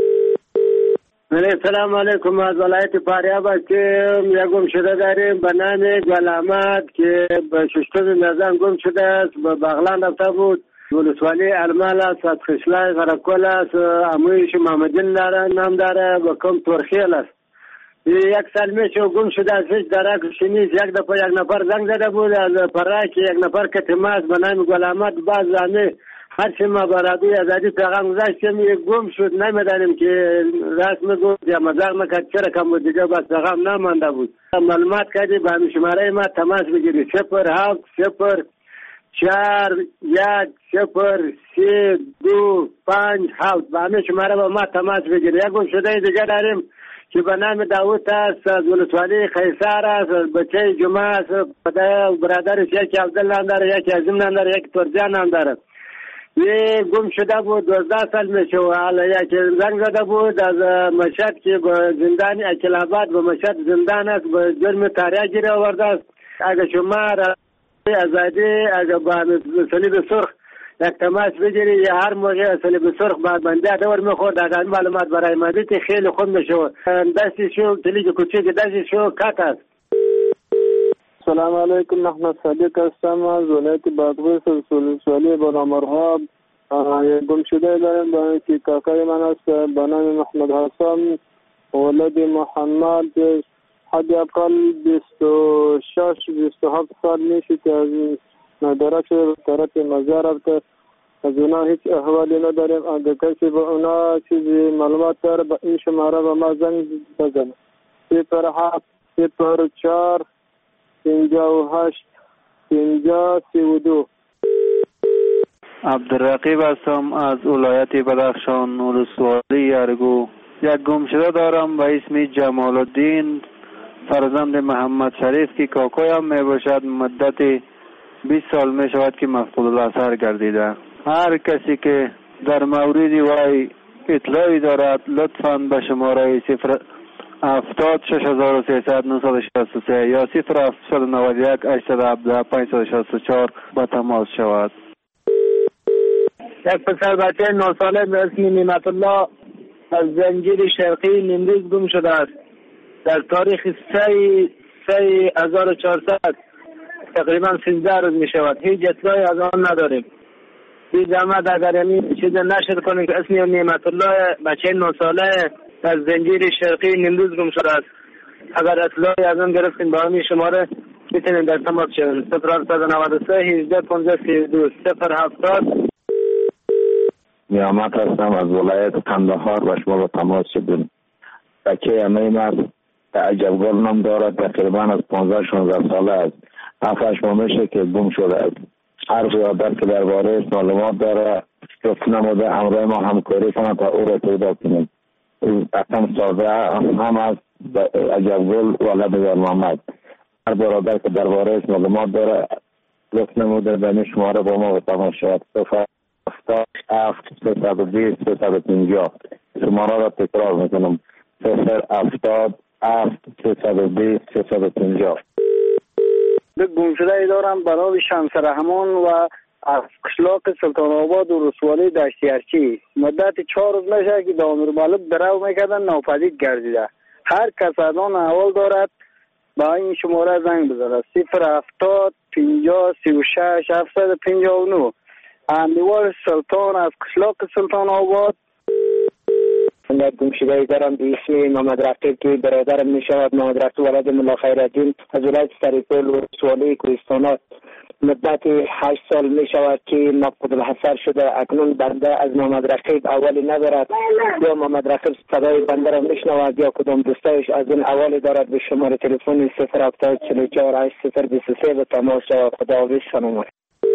Speaker 14: سلام علیکم. از ولایت فاریاب هستیم. یک گمشده داریم به نام گل احمد که به ششتم نظام گم شده است. به بغلان رفته بود. ولسوالی ارمال است، از خشلای غرقل است، امویش محمدین نام داره و کم ترخیل است. 1 سال میشه گم شده است. هیچ درک شنیست. یک دفعه یک نفر زنگ زده بود از پرای که یک نفر کتماس به نام گل احمد باز زنه هرچی ما برادوی ازادی پیغام گذاشتیم گم شد. نمیدانیم که راست میگفت یا مزاق میکرد چرا کم بود دیگه بس پیغام نمانده بود. معلومات کردی به همین شماره ما تماس بگیری 07 0 4 1 0 3 2 5 7 به همین شماره با ما تماس بگیری. یک گمشده دیگه داریم که به نام داوود است، از ولسوالی خیسار است، بچه جمعه است، برادرش یکی عبدالله نام داره، یکی عظیم نام داره، یکی ترجان نام داره. یه گم شده بود 12 سال میشه و حالا یک زنگ زده بود از مشهد که به زندان اکلاباد به مشهد زندان است به جرم تاریخ گیره آورده است. اگه شما آزادی اگه با صلیب سرخ یک تماس بگیری یا هر موقع صلیب سرخ بعد بنده دور میخورد اگر معلومات برای مدید خیلی خوب میشه. دستی شو کلیک کوچیک دستی شو کات است.
Speaker 15: سلام علیکم، محمد صادق هستم از ولایت بادغیس ولسوالی بانامرها. گم شده دارم با که کاکای من است به نام محمد حسن ولد محمد حد اقل 26-27 سال میشه که از ندارت طرف مزار رفته. از اونا هیچ احوالی نداریم. اگر کسی به اونا چیزی معلومات داره به این شماره به ما زنگ بزنه 0704 58 5032.
Speaker 16: عبدالرقیب هستم از ولایت بدخشان ولسوالی یارگو. یک گمشده دارم به اسم جمال الدین فرزند محمد شریف که کاکایم می باشد. مدت 20 سال می شود که مفقود الاثر گردیده. هر کسی که در مورد وی اطلاعی دارد لطفاً به شماره 70 6300 963 یا 0791 817 564 با تماس شود.
Speaker 14: یک پسر بچه 9 ساله به اسم نعمت الله از زنجیر شرقی نیمروز گم شده است. در تاریخ 3/1400 تقریبا 13 روز می شود. هیچ اطلاعی از آن نداریم. بی زحمت اگر این چیز نشر کنیم که اسم نعمت الله بچه 9 ساله از زنجیر شرقی نیمروز گم شده است. اگر اطلاعی از آن گرفتیم با همین شماره میتونیم در تماس شویم. 0793 18 15 32 070.
Speaker 18: نیامت هستم از ولایت قندهار و شما با تماس شدیم. بچه امیم است که عجبگل نام دارد. تقریبا از 15-16 ساله است. 7-8 ماه میشه که گم شده است. هر برادر که درباره معلومات داره لطف نموده همراه ما همکاری کنه تا او را پیدا کنیم. اصلا ساده هم از عجبگل ولد در محمد. هر برادر که درباره معلومات داره لطف نموده به شماره با ما تماس شود. 07 320 350. شماره را تکرار میکنم 07 320 350.
Speaker 15: گم شده ای دارم به نام شمس رحمان و از قشلاق سلطان آباد و رسوالی دشتیارچی. مدت 4 روز میشه که دامیر مالک درو میکردن ناپدید گردیده. هر کس از آن احوال دارد با این شماره زنگ بزنه 070 50 36 759. امیوال سلطان از قشلاق سلطان آباد.
Speaker 19: من گم شده ای دارم به اسم محمد رقیب که برادرم می شود. محمد رقیب ولد ملا خیرالدین از ولایت سریپل و رسوالی کوهستانات. مدت 8 سال می شود که مفقود الاثر شده. اکنون بنده از محمد رقیب اولی ندارد. یا محمد رقیب صدای بنده را میشنود یا کدام دوستایش از این اولی دارد به شماره تلفن 070 44 8023 به تماس شود. خداحافظ. سلام.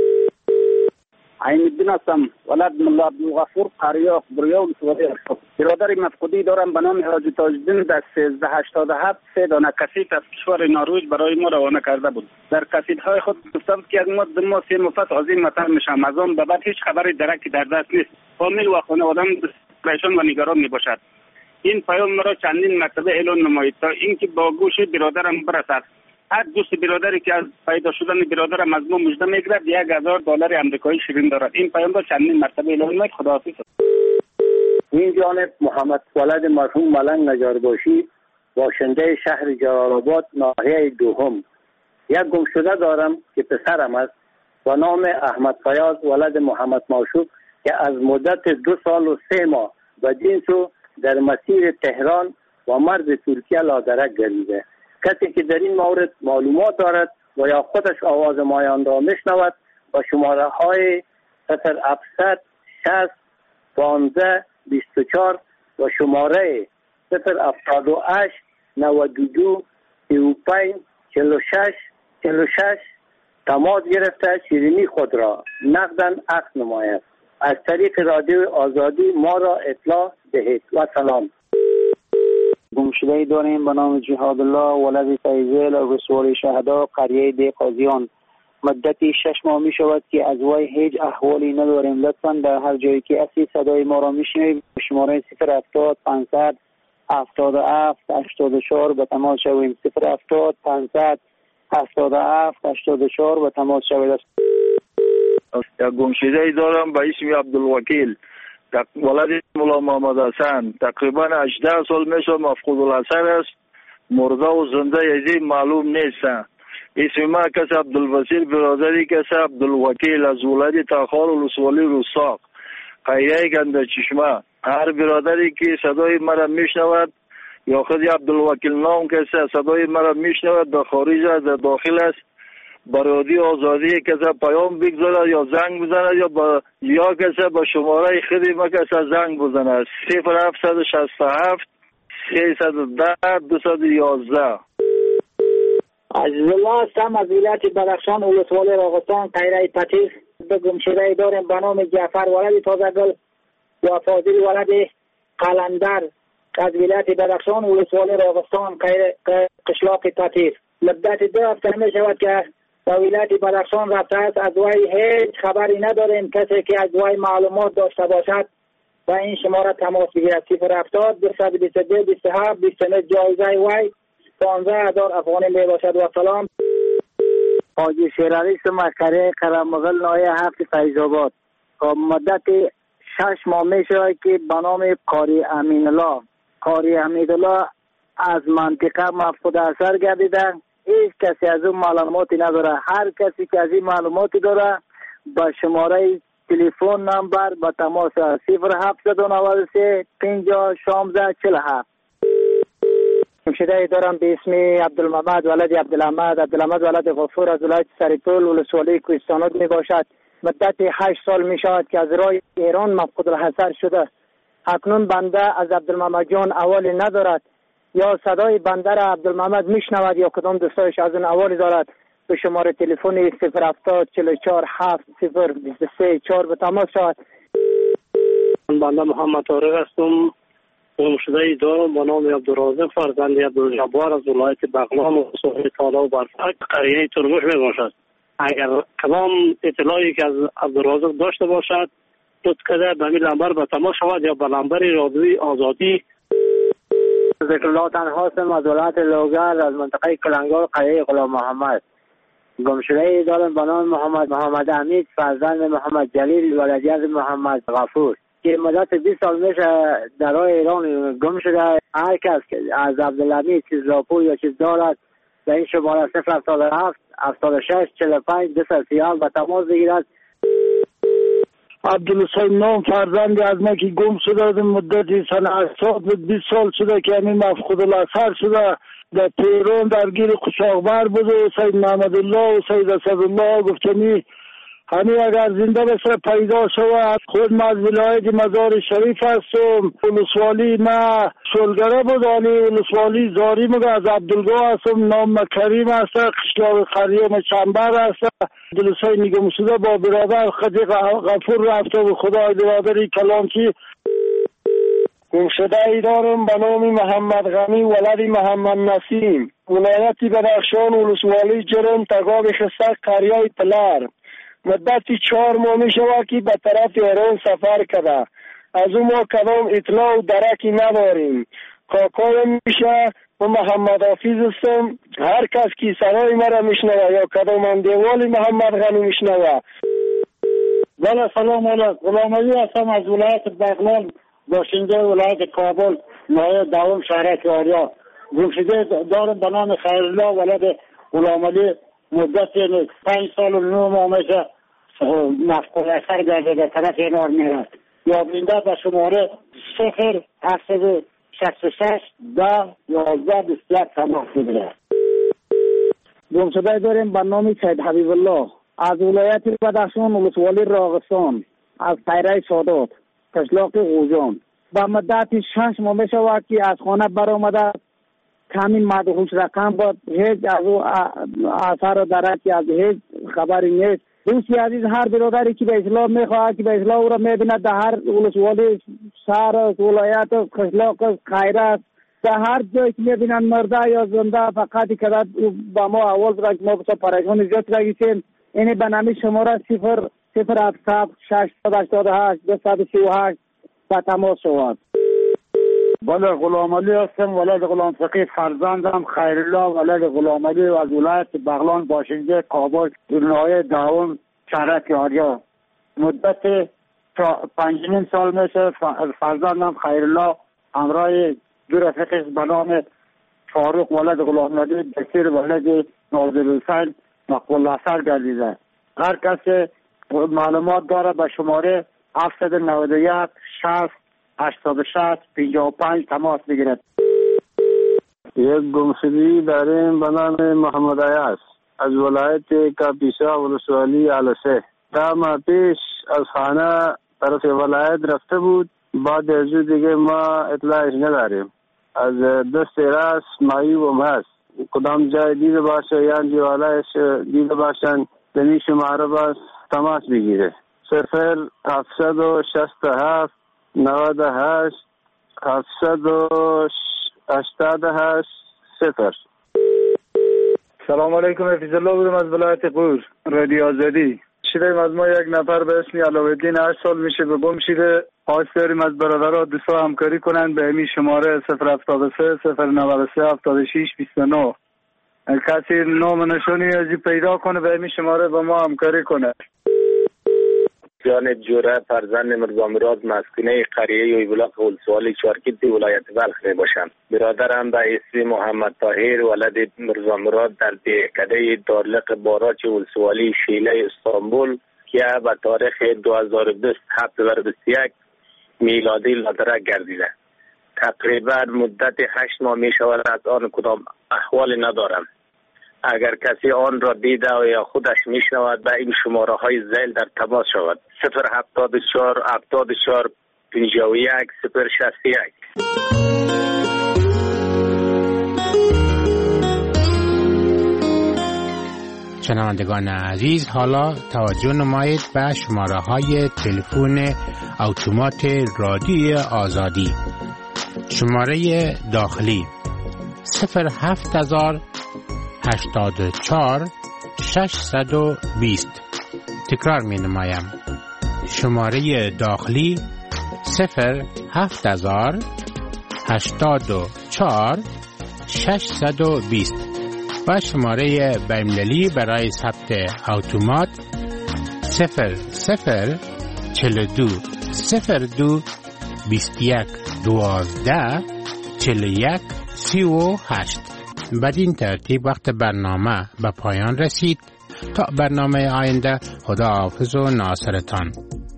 Speaker 25: عین الدین هستم ولد ملا عبدالغفور قریاق بریاو سوادی هستم. برادر مفقودی دارم به نام حاجی تاج‌الدین در 1387 3 دانه کسیت از کشور نروژ برای ما روانه کرده بود. در کسیت‌های خود گفتند که از ما 3 مفت از این مطر میشم. از آن به بعد هیچ خبری درکی در دست نیست. فامیل و خانواده‌ام پریشان و نگران میباشد. این پیام مرا چندین مرتبه اعلام نمایید تا اینکه با گوش برادرم برسد. هر دوست برادری که از پیدا شدن برادرم از ما مژده میگیرد $1000 آمریکایی شیرین دارد. این پیام را چندین مرتبه اعلام نمایید. خداحافظ. این جانب محمد ولد مرحوم ملنگ نجارباشی باشنده شهر جلال‌آباد ناحیه دوم. یک گمشده دارم که پسرم است با نام احمد فیاض ولد محمد معشوق که از مدت 2 سال و 3 ماه و جنسو در مسیر تهران و مرز ترکیه لادرک گردیده. کسی که در این مورد معلومات دارد و یا خودش آواز مایان را میشنود و شماره های 0700 60 15 24 و شماره 078 92 35 46 46 تماس گرفته شیرینی خود را نقداً عکس نماید. از طریق رادیو آزادی ما را اطلاع دهید و سلام. گمشده داریم به نام جهاد الله ولد فیضل رسول شهدا قریه دی قاضیان.
Speaker 15: مدتی 6 ماه می شود که از وی هیچ احوالی نداریم. لطفاً در هر جایی که هستی صدای ما را میشنوید شماره 070 500 77 84 به تماس شویم. 070 500 77 84 به تماس شوید.
Speaker 3: یک گمشده ای دارم به اسم عبدالوکیل، ولد مولا محمد حسن. تقریبا 18 سال میشه مفقود الاثر است. مرده و زنده یزی معلوم نیست. اسم ما کس عبدالبصیر، برادری کس عبدالوکیل، از ولد تاخال ولسوالی رستاق، قریه گنده چشمه. هر برادری که صدای مرا میشنود یا خود عبدالوکیل نام کسی صدای مرا میشنود در خارج است در داخل است، برادی آزادی کسی پیام بگذارد یا زنگ بزند یا کسی به شماره خودی ما کسی زنگ بزند. 0767 310 211.
Speaker 15: عزیزالله هستم از ولایت بدخشان ولسوالی راغستان قیره پتیس. به گمشده داریم به نام جعفر ولد تازگل و فاضل ولد قلندر از ولایت بدخشان ولسوالی راغستان قشلاق پتیس. مدت 2 هفته می شود که به ولایت بدخشان رفته است. از وی هیچ خبری نداریم. کسی که از وی معلومات داشته باشد و این شماره تماس بگیرد. 070 222 27 29. جایزه وی 15,000 افغانی می باشد. و سلام. حاجی شیرعلی مکری قرمغل نایه 7 فیض‌آباد. مدت 6 ماه می شود که به نام قاری امینالله از منطقه مفقود اثر گردیده. هیچ کسی از اون معلوماتی نداره. هر کسی که از این معلوماتی داره با شماره تلفن نمبر با تماس 0793 50 16 47. گمشده دارم به اسم عبدالمحمد ولد عبدالحمد ولد غفور از ولایت سریپول ولسوالی کوهستانات می باشد. مدت 8 سال می شود که از راه ایران مفقود الحضر شده. اکنون بنده از عبدالمحمد جان اوالی ندارد. یا صدای بنده را عبدالمحمد میشنود یا کدام دوستایش از اون اوالی دارد. به شماره تلفن 070 44 7 0 23 4 به تماس شود.
Speaker 17: بنده محمد طارق هستم. گمشده دارم به نام عبدالرازق فرزند عبدالجبار از ولایت بغلان و صحبه تالا و برفک قریه ترمش می باشد. اگر کدام اطلاعی که از عبدالرازق داشته باشد لطف کرده به این نمبر به تماس شود یا به نمبر رادیوی آزادی.
Speaker 15: ذکرالله تنها هستم از ولایت لوگر از منطقه کلنگار قریه غلام محمد. گمشده دارم به نام محمد حمید فرزند محمد جلیل ولدیت محمد غفور که مدت 20 سال میشه در راه ایران گم شده. هر کس از عبدالحمید چیز راپور یا چیز دارد به این شماره 077 76 45 237 به تماس بگیرد.
Speaker 3: عبدالحسین نام فرزندی از ما که گم شده مدتی سن 80 به 20 سال شده که همین مفقود الاثر شده. در تهران درگیر قشاقبر بوده. سید محمد الله و سید اسدالله گفتنی همین اگر زنده بشه پیدا شود. خود من از ولایت مزار شریف هستم. ولسوالی ما شلگره بود ولی ولسوالی زاری مگه از عبدالگاه هستم. نام کریم هست. قشلاق خریم چنبر هست. عبدالحسین نگم شده با برادر خدیق غفور رفته و خدای برادری کلانچی. گمشده ای دارم به نام محمد غنی ولد محمد نسیم ولایت بدخشان ولسوالی جرم تگاب خستک قریه پلر. مدتی 4 ماه می شود که به طرف ایران سفر کرده. از اون ما کدام اطلاع و درکی نداریم. کاکایم میشه و محمد حافظ هستم. هر کس که صدای مرا میشنوه یا کدام اندیوالی محمد غنی میشنوه.
Speaker 20: بله سلام علیکم. غلام علی هستم از ولایت بغلان باشنده ولایت کابل نایه دوم شهر کاریا. گمشده دارم به نام خیرالله ولد غلام علی مدت 5 سال و 9 ماه میشه مفقود اثر گرده در طرف ایران میرد. یا بینده به شماره 0766 10 11 21 تماس بگیرد.
Speaker 15: گمشده داریم به نام سید حبیب الله از ولایت بدخشان ولسوالی راغستان از قریه سادات قشلاق غوجان. به مدت 6 ماه میشود که از خانه برآمده. کمی مدهوش رقم بود. هیچ از او اثر دارد که از هیچ خبری نیست. دوستی عزیز هر برادری که به اصلاح میخواهد که به اصلاح او را میبیند در هر ولسوالی شهر ولایت قشلاق خیره در هر جایی که میبینند مرده یا زنده فقط که با ما اول را که ما بسا پریشان زیاد رگیسیم
Speaker 12: این به نام شماره 007 688 238 و تماس شود.
Speaker 20: بله، غلام علی هستم، ولد غلام فقیه فرزندم خیرالله ولد غلام علی و از ولایت بغلان باشنده کابل ناحیه داوم شهرک آریا. مدت 5 سال میشه فرزندم خیرالله همراه دو رفیقش به نام فاروق ولد غلام علی بشیر ولد ناظر حسین مقبول اثر گردیده. هر کسی معلومات داره به شماره 791 60 86 55 تماس بگیرد.
Speaker 16: یک گمشدگی داریم به نام محمد عیاض از ولایت کاپیسا ولسوالی علسه. ده ماه پیش از خانه طرف ولایت رفته بود، بعد از دیگه ما اطلاعش نداریم. از دست راست معیوب هست، کدام جای دیده باشه یا جوالایش دیده باشن دنی شماره باز تماس بگیره. 0767 98 788 0.
Speaker 20: سلام علیکم، حفیظ الله بودم از ولایت قور رادیو آزادی. شدیم از ما یک نفر به اسم علاءالدین 8 سال میشه به گم شده. خواهش داریم از برادرها دوستا همکاری کنند به همین شماره 073 093 76 29. کسی نام نشانی ازی پیدا کنه به همین شماره با ما همکاری کنه.
Speaker 18: جان جوره فرزند مرزا مراد مسکونه قریه یویبلاق ولسوالی چارکیت ولایت بلخ می باشم. برادرم به اسم محمد طاهر ولد مرزا مراد در دهکده دارلق باراچ ولسوالی شیله استانبول که به تاریخ 2027 میلادی لادرک گردیده. تقریبا مدت 8 ماه می شود از آن کدام احوال ندارم. اگر کسی آن را دیده و یا خودش میشنود به این شماره های ذیل در تماس شود. 074 74 51 061.
Speaker 11: شنوندگان عزیز، حالا توجه نمایید به شماره های تلفن اتومات رادیو آزادی. شماره داخلی 07000 84 620. تکرار می نمایم. شماره داخلی 07000 84 620 و شماره بین‌المللی برای ثبت اتومات 0042 02 21 12 41 38. بدین ترتیب وقت برنامه به پایان رسید. تا برنامه آینده، خدا حافظ و ناصرتان.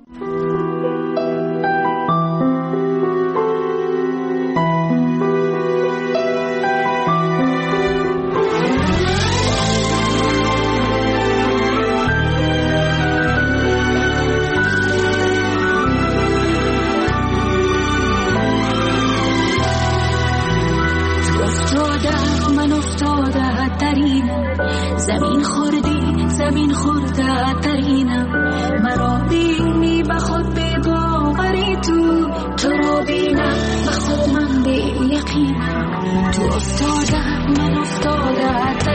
Speaker 1: زمین خورده ترینم، مرا بینی به خود به باوری تو را بینم به خود من به یقینم. تو افتاده من افتاده